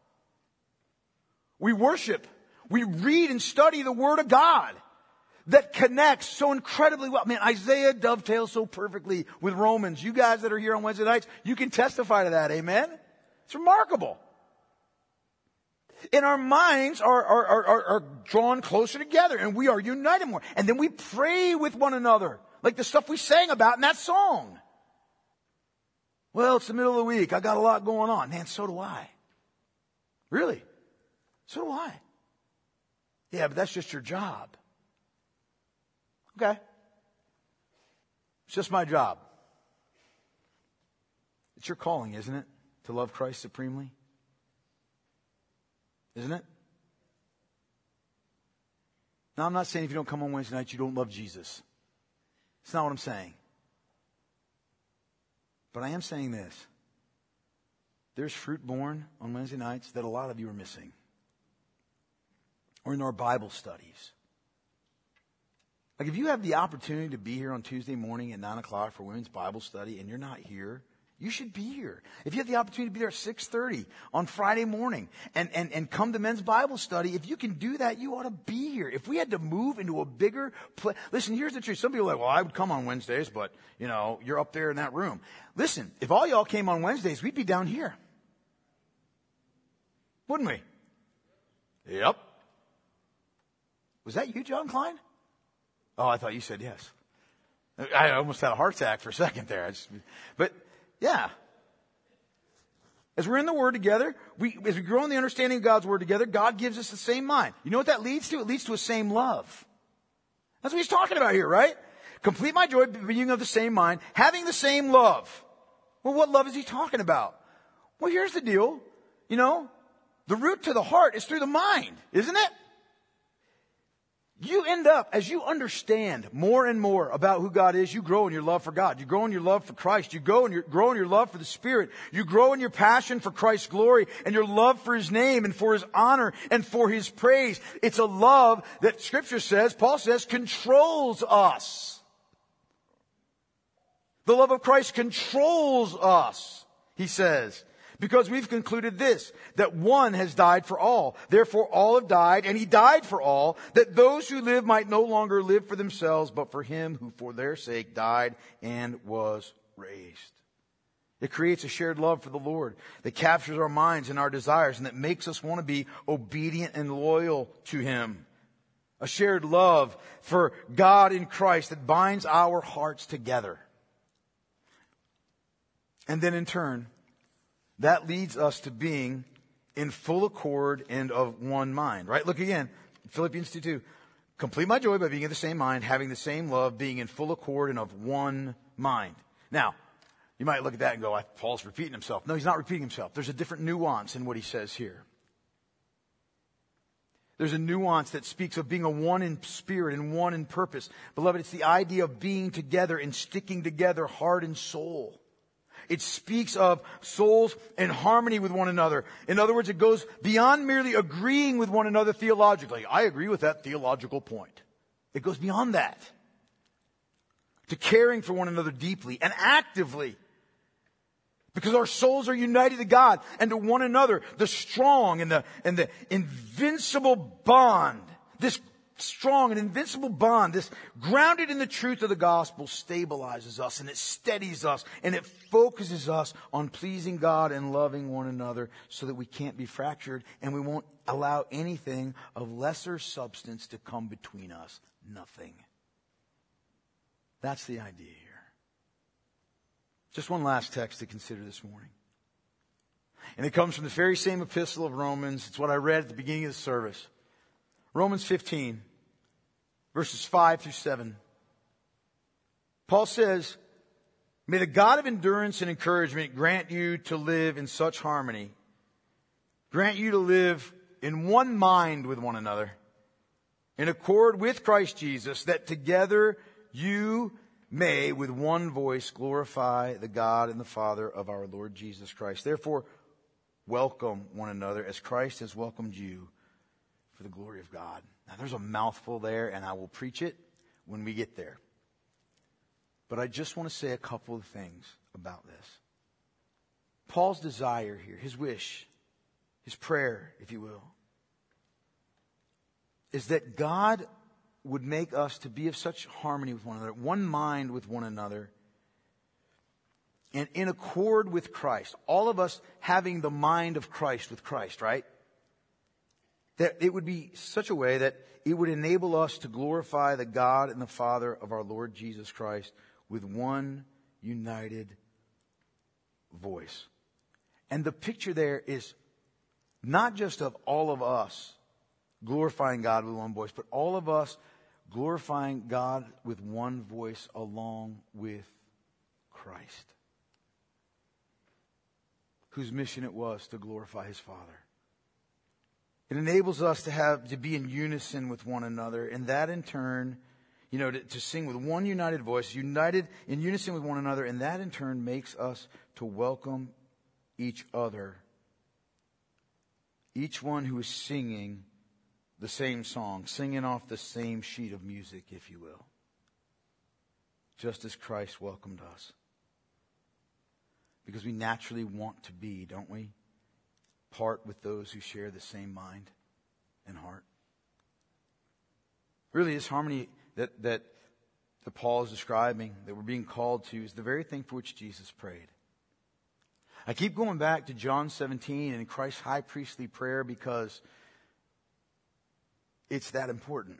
We worship. We read and study the Word of God that connects so incredibly well. Man, Isaiah dovetails so perfectly with Romans. You guys that are here on Wednesday nights, you can testify to that. Amen? It's remarkable. And our minds are drawn closer together and we are united more. And then we pray with one another, like the stuff we sang about in that song. Well, it's the middle of the week. I got a lot going on. Man, so do I. Really? So do I. Yeah, but that's just your job. Okay. It's just my job. It's your calling, isn't it? To love Christ supremely? Isn't it? Now, I'm not saying if you don't come on Wednesday night, you don't love Jesus. That's not what I'm saying. But I am saying this. There's fruit born on Wednesday nights that a lot of you are missing. Or in our Bible studies. Like if you have the opportunity to be here on Tuesday morning at 9 o'clock for women's Bible study and you're not here, you should be here. If you have the opportunity to be there at 6:30 on Friday morning and come to men's Bible study, if you can do that, you ought to be here. If we had to move into a bigger place, listen, here's the truth. Some people are like, well, I would come on Wednesdays, but, you know, you're up there in that room. Listen, if all y'all came on Wednesdays, we'd be down here. Wouldn't we? Yep. Was that you, John Klein? Oh, I thought you said yes. I almost had a heart attack for a second there. But, yeah. As we're in the Word together, as we grow in the understanding of God's Word together, God gives us the same mind. You know what that leads to? It leads to a same love. That's what he's talking about here, right? Complete my joy, being of the same mind, having the same love. Well, what love is he talking about? Well, here's the deal. You know, the root to the heart is through the mind, isn't it? You end up, as you understand more and more about who God is, you grow in your love for God. You grow in your love for Christ. You grow in your love for the Spirit. You grow in your passion for Christ's glory and your love for His name and for His honor and for His praise. It's a love that Scripture says, Paul says, controls us. The love of Christ controls us, he says. Because we've concluded this, that one has died for all. Therefore all have died, and he died for all, that those who live might no longer live for themselves, but for him who for their sake died and was raised. It creates a shared love for the Lord that captures our minds and our desires and that makes us want to be obedient and loyal to Him. A shared love for God in Christ that binds our hearts together. And then in turn, that leads us to being in full accord and of one mind, right? Look again, Philippians 2:2. Complete my joy by being of the same mind, having the same love, being in full accord and of one mind. Now, you might look at that and go, Paul's repeating himself. No, he's not repeating himself. There's a different nuance in what he says here. There's a nuance that speaks of being a one in spirit and one in purpose. Beloved, it's the idea of being together and sticking together heart and soul. It speaks of souls in harmony with one another. In other words, it goes beyond merely agreeing with one another theologically. I agree with that theological point. It goes beyond that. To caring for one another deeply and actively. Because our souls are united to God and to one another. The strong and the invincible bond. This strong and invincible bond, this grounded in the truth of the gospel, stabilizes us and it steadies us and it focuses us on pleasing God and loving one another so that we can't be fractured and we won't allow anything of lesser substance to come between us. Nothing. That's the idea here. Just one last text to consider this morning. And it comes from the very same epistle of Romans. It's what I read at the beginning of the service. Romans 15, verses 5 through 7. Paul says, may the God of endurance and encouragement grant you to live in such harmony, grant you to live in one mind with one another, in accord with Christ Jesus, that together you may with one voice glorify the God and the Father of our Lord Jesus Christ. Therefore, welcome one another as Christ has welcomed you for the glory of God. Now there's a mouthful there and I will preach it when we get there. But I just want to say a couple of things about this. Paul's desire here, his wish, his prayer, if you will, is that God would make us to be of such harmony with one another, one mind with one another, and in accord with Christ. All of us having the mind of Christ with Christ, right? That it would be such a way that it would enable us to glorify the God and the Father of our Lord Jesus Christ with one united voice. And the picture there is not just of all of us glorifying God with one voice, but all of us glorifying God with one voice along with Christ, whose mission it was to glorify his Father. It enables us to be in unison with one another, and that in turn, to sing with one united voice, united in unison with one another, and that in turn makes us to welcome each other. Each one who is singing the same song, singing off the same sheet of music, if you will. Just as Christ welcomed us. Because we naturally want to be, don't we? Part with those who share the same mind and heart. Really, this harmony that Paul is describing, that we're being called to, is the very thing for which Jesus prayed. I keep going back to John 17 and Christ's high priestly prayer because it's that important.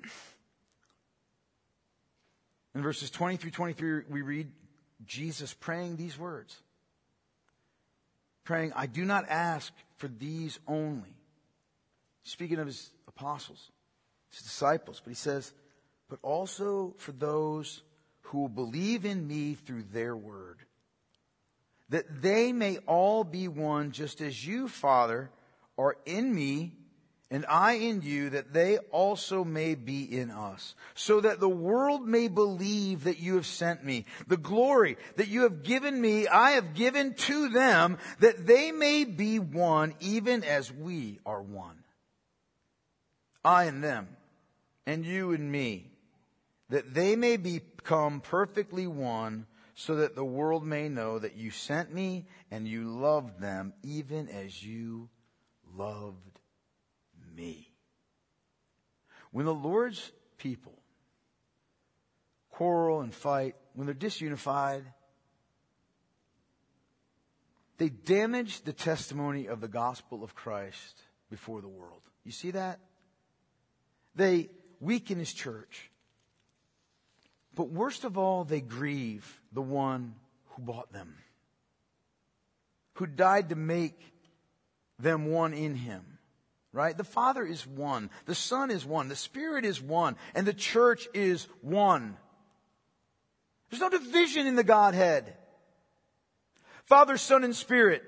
In verses 20 through 23, we read Jesus praying these words. Praying, I do not ask for these only. Speaking of his apostles, his disciples. But he says, but also for those who will believe in me through their word. That they may all be one, just as you, Father, are in me, and I in you, that they also may be in us, so that the world may believe that you have sent me. The glory that you have given me, I have given to them, that they may be one, even as we are one. I and them, and you and me, that they may become perfectly one, so that the world may know that you sent me and you loved them even as you loved me. When the Lord's people quarrel and fight, when they're disunified, they damage the testimony of the gospel of Christ before the world. You see that? They weaken his church. But worst of all, they grieve the one who bought them, who died to make them one in him. Right? The Father is one. The Son is one. The Spirit is one. And the church is one. There's no division in the Godhead. Father, Son, and Spirit.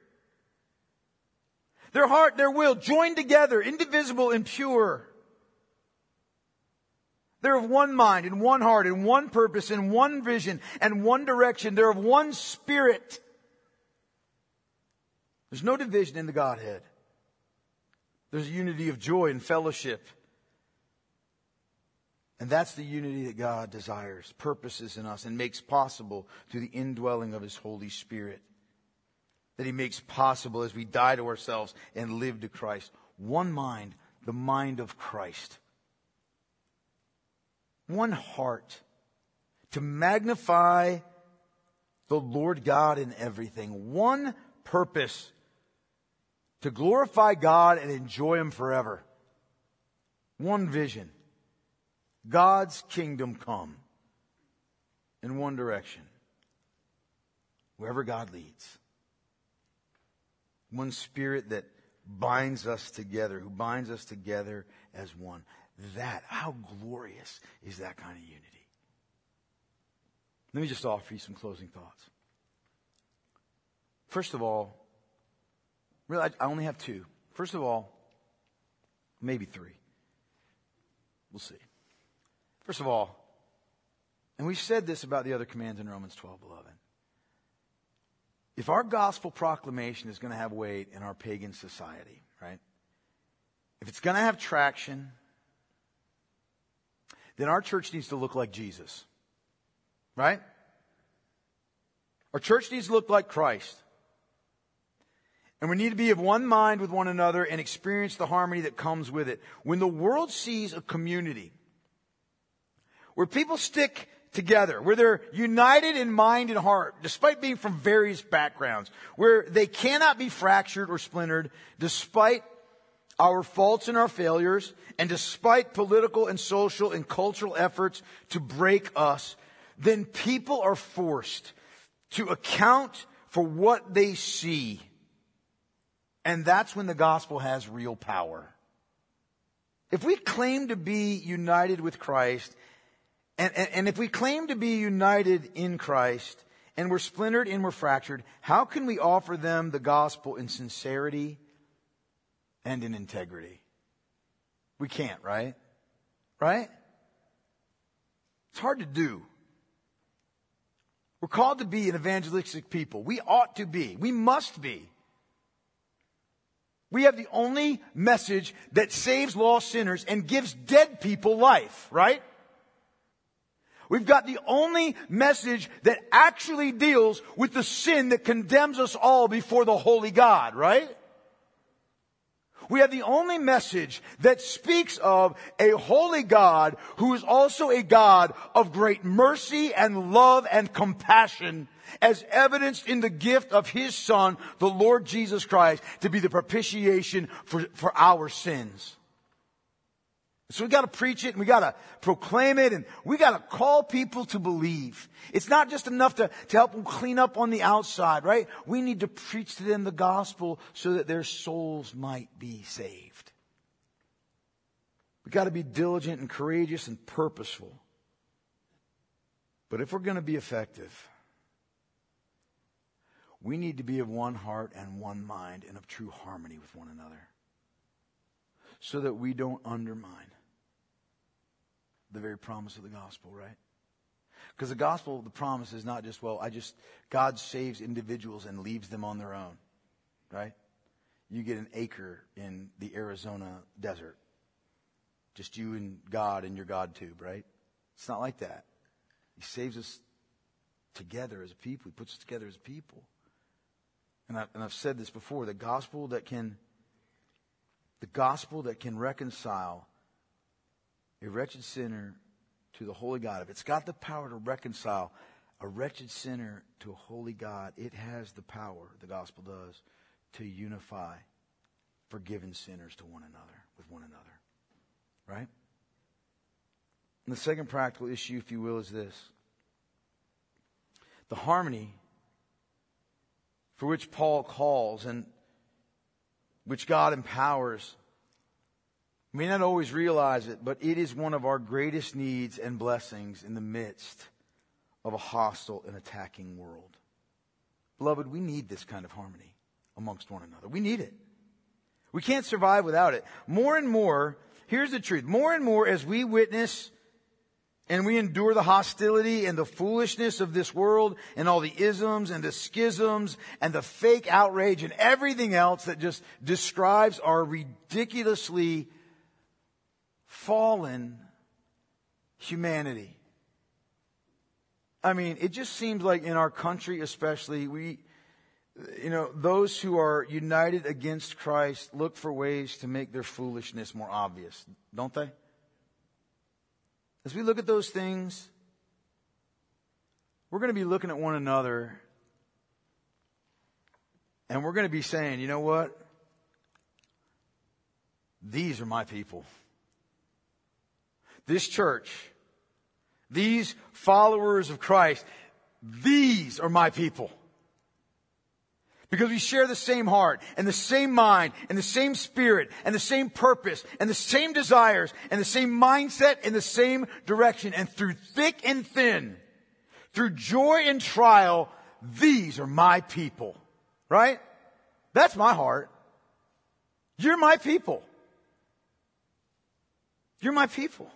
Their heart, their will, joined together, indivisible and pure. They're of one mind and one heart and one purpose and one vision and one direction. They're of one Spirit. There's no division in the Godhead. There's a unity of joy and fellowship. And that's the unity that God desires, purposes in us, and makes possible through the indwelling of his Holy Spirit. That he makes possible as we die to ourselves and live to Christ. One mind, the mind of Christ. One heart to magnify the Lord God in everything. One purpose to glorify God and enjoy him forever. One vision. God's kingdom come in one direction. Wherever God leads. One Spirit that binds us together, who binds us together as one. That, how glorious is that kind of unity? Let me just offer you some closing thoughts. First of all, really, I only have two. First of all, maybe three. We'll see. First of all, and we've said this about the other commands in Romans 12:11. If our gospel proclamation is going to have weight in our pagan society, right? If it's going to have traction, then our church needs to look like Jesus. Right? Our church needs to look like Christ. And we need to be of one mind with one another and experience the harmony that comes with it. When the world sees a community where people stick together, where they're united in mind and heart, despite being from various backgrounds, where they cannot be fractured or splintered, despite our faults and our failures, and despite political and social and cultural efforts to break us, then people are forced to account for what they see. And that's when the gospel has real power. If we claim to be united with Christ, and if we claim to be united in Christ, and we're splintered and we're fractured, how can we offer them the gospel in sincerity and in integrity? We can't, right? Right? It's hard to do. We're called to be an evangelistic people. We ought to be. We must be. We have the only message that saves lost sinners and gives dead people life, right? We've got the only message that actually deals with the sin that condemns us all before the holy God, right? We have the only message that speaks of a holy God who is also a God of great mercy and love and compassion, as evidenced in the gift of His Son, the Lord Jesus Christ, to be the propitiation for our sins. So we got to preach it and we got to proclaim it and we got to call people to believe. It's not just enough to help them clean up on the outside, right? We need to preach to them the gospel so that their souls might be saved. We got to be diligent and courageous and purposeful. But if we're going to be effective, we need to be of one heart and one mind and of true harmony with one another, so that we don't undermine the very promise of the gospel, right? Because the gospel, the promise is not just, God saves individuals and leaves them on their own, right? You get an acre in the Arizona desert. Just you and God and your God tube, right? It's not like that. He saves us together as a people. He puts us together as a people. And I've said this before, the gospel that can reconcile a wretched sinner to the holy God, if it's got the power to reconcile a wretched sinner to a holy God, it has the power, the gospel does, to unify forgiven sinners to one another, with one another. Right? And the second practical issue, if you will, is this. The harmony for which Paul calls and which God empowers, we may not always realize it, but it is one of our greatest needs and blessings in the midst of a hostile and attacking world. Beloved, we need this kind of harmony amongst one another. We need it. We can't survive without it. More and more, here's the truth, more and more as we witness and we endure the hostility and the foolishness of this world and all the isms and the schisms and the fake outrage and everything else that just describes our ridiculously fallen humanity. I mean, it just seems like in our country especially, those who are united against Christ look for ways to make their foolishness more obvious, don't they? As we look at those things, we're going to be looking at one another and we're going to be saying, you know what? These are my people. This church, these followers of Christ, these are my people. Because we share the same heart and the same mind and the same spirit and the same purpose and the same desires and the same mindset in the same direction. And through thick and thin, through joy and trial, these are my people. Right? That's my heart. You're my people. You're my people.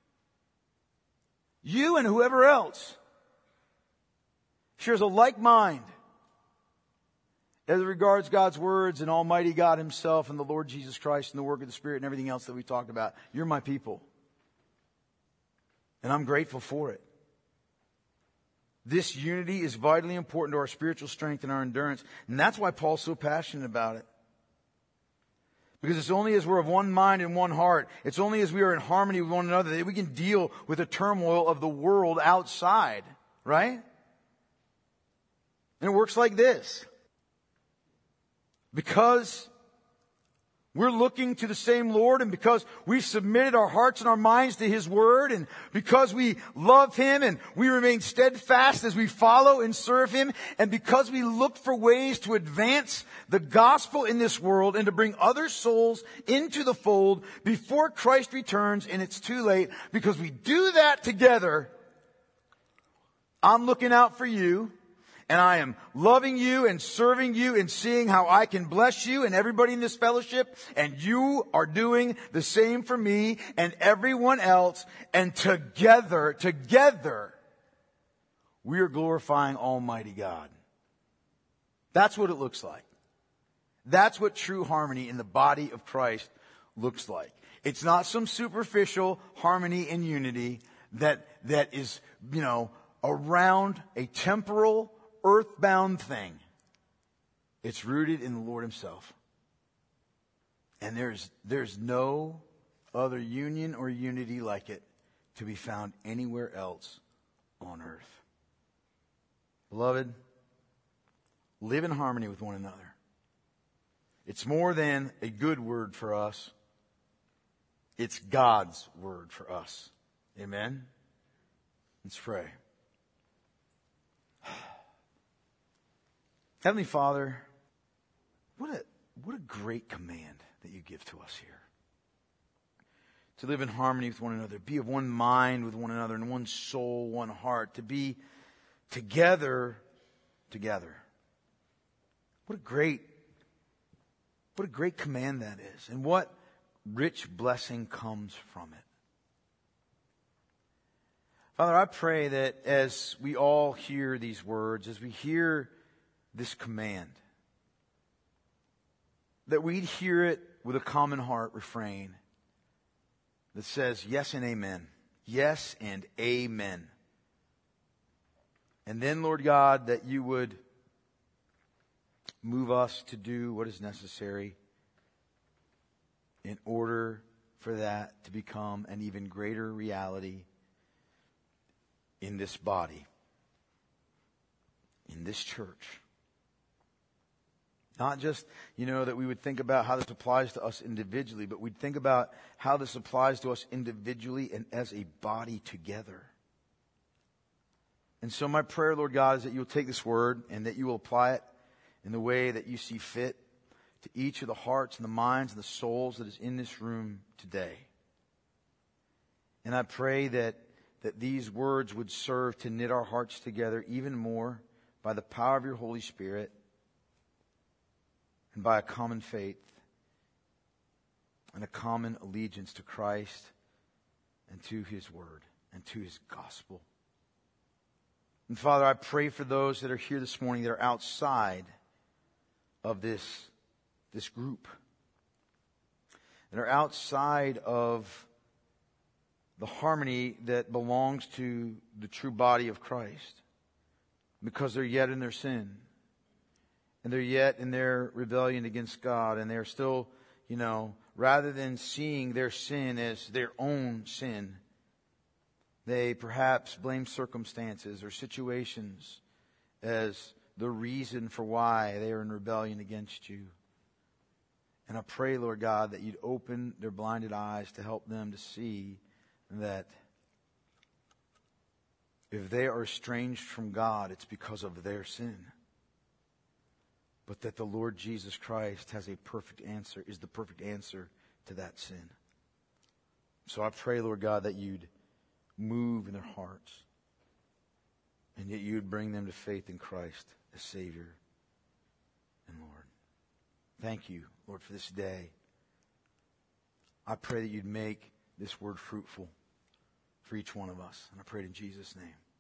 You and whoever else shares a like mind as it regards God's words and Almighty God Himself and the Lord Jesus Christ and the work of the Spirit and everything else that we talked about. You're my people. And I'm grateful for it. This unity is vitally important to our spiritual strength and our endurance. And that's why Paul's so passionate about it. Because it's only as we're of one mind and one heart, it's only as we are in harmony with one another that we can deal with the turmoil of the world outside. Right? And it works like this. Because We're looking to the same Lord, and because we've submitted our hearts and our minds to His Word, and because we love Him and we remain steadfast as we follow and serve Him, and because we look for ways to advance the gospel in this world and to bring other souls into the fold before Christ returns and it's too late, because we do that together, I'm looking out for you. And I am loving you and serving you and seeing how I can bless you and everybody in this fellowship. And you are doing the same for me and everyone else. And together, we are glorifying Almighty God. That's what it looks like. That's what true harmony in the body of Christ looks like. It's not some superficial harmony and unity that is, around a temporal, earthbound thing. It's rooted in the Lord Himself. And there's no other union or unity like it to be found anywhere else on earth. Beloved, live in harmony with one another. It's more than a good word for us. It's God's word for us. Amen? Let's pray. Heavenly Father, what a great command that you give to us here. To live in harmony with one another, be of one mind with one another, and one soul, one heart, to be together. What a great command that is, and what rich blessing comes from it. Father, I pray that as we all hear these words, as we hear this command, that we'd hear it with a common heart refrain that says yes and amen. Yes and amen. And then, Lord God, that you would move us to do what is necessary in order for that to become an even greater reality in this body, in this church. Not just, that we would think about how this applies to us individually, but we'd think about how this applies to us individually and as a body together. And so my prayer, Lord God, is that you'll take this word and that you will apply it in the way that you see fit to each of the hearts and the minds and the souls that is in this room today. And I pray that these words would serve to knit our hearts together even more by the power of your Holy Spirit, and by a common faith and a common allegiance to Christ and to His Word and to His gospel. And Father, I pray for those that are here this morning that are outside of this group, that are outside of the harmony that belongs to the true body of Christ, because they're yet in their sin. And they're yet in their rebellion against God. And they're still, rather than seeing their sin as their own sin, they perhaps blame circumstances or situations as the reason for why they are in rebellion against you. And I pray, Lord God, that you'd open their blinded eyes to help them to see that if they are estranged from God, it's because of their sin. But that the Lord Jesus Christ has a perfect answer, is the perfect answer to that sin. So I pray, Lord God, that you'd move in their hearts, and yet you'd bring them to faith in Christ as Savior and Lord. Thank you, Lord, for this day. I pray that you'd make this word fruitful for each one of us. And I pray it in Jesus' name.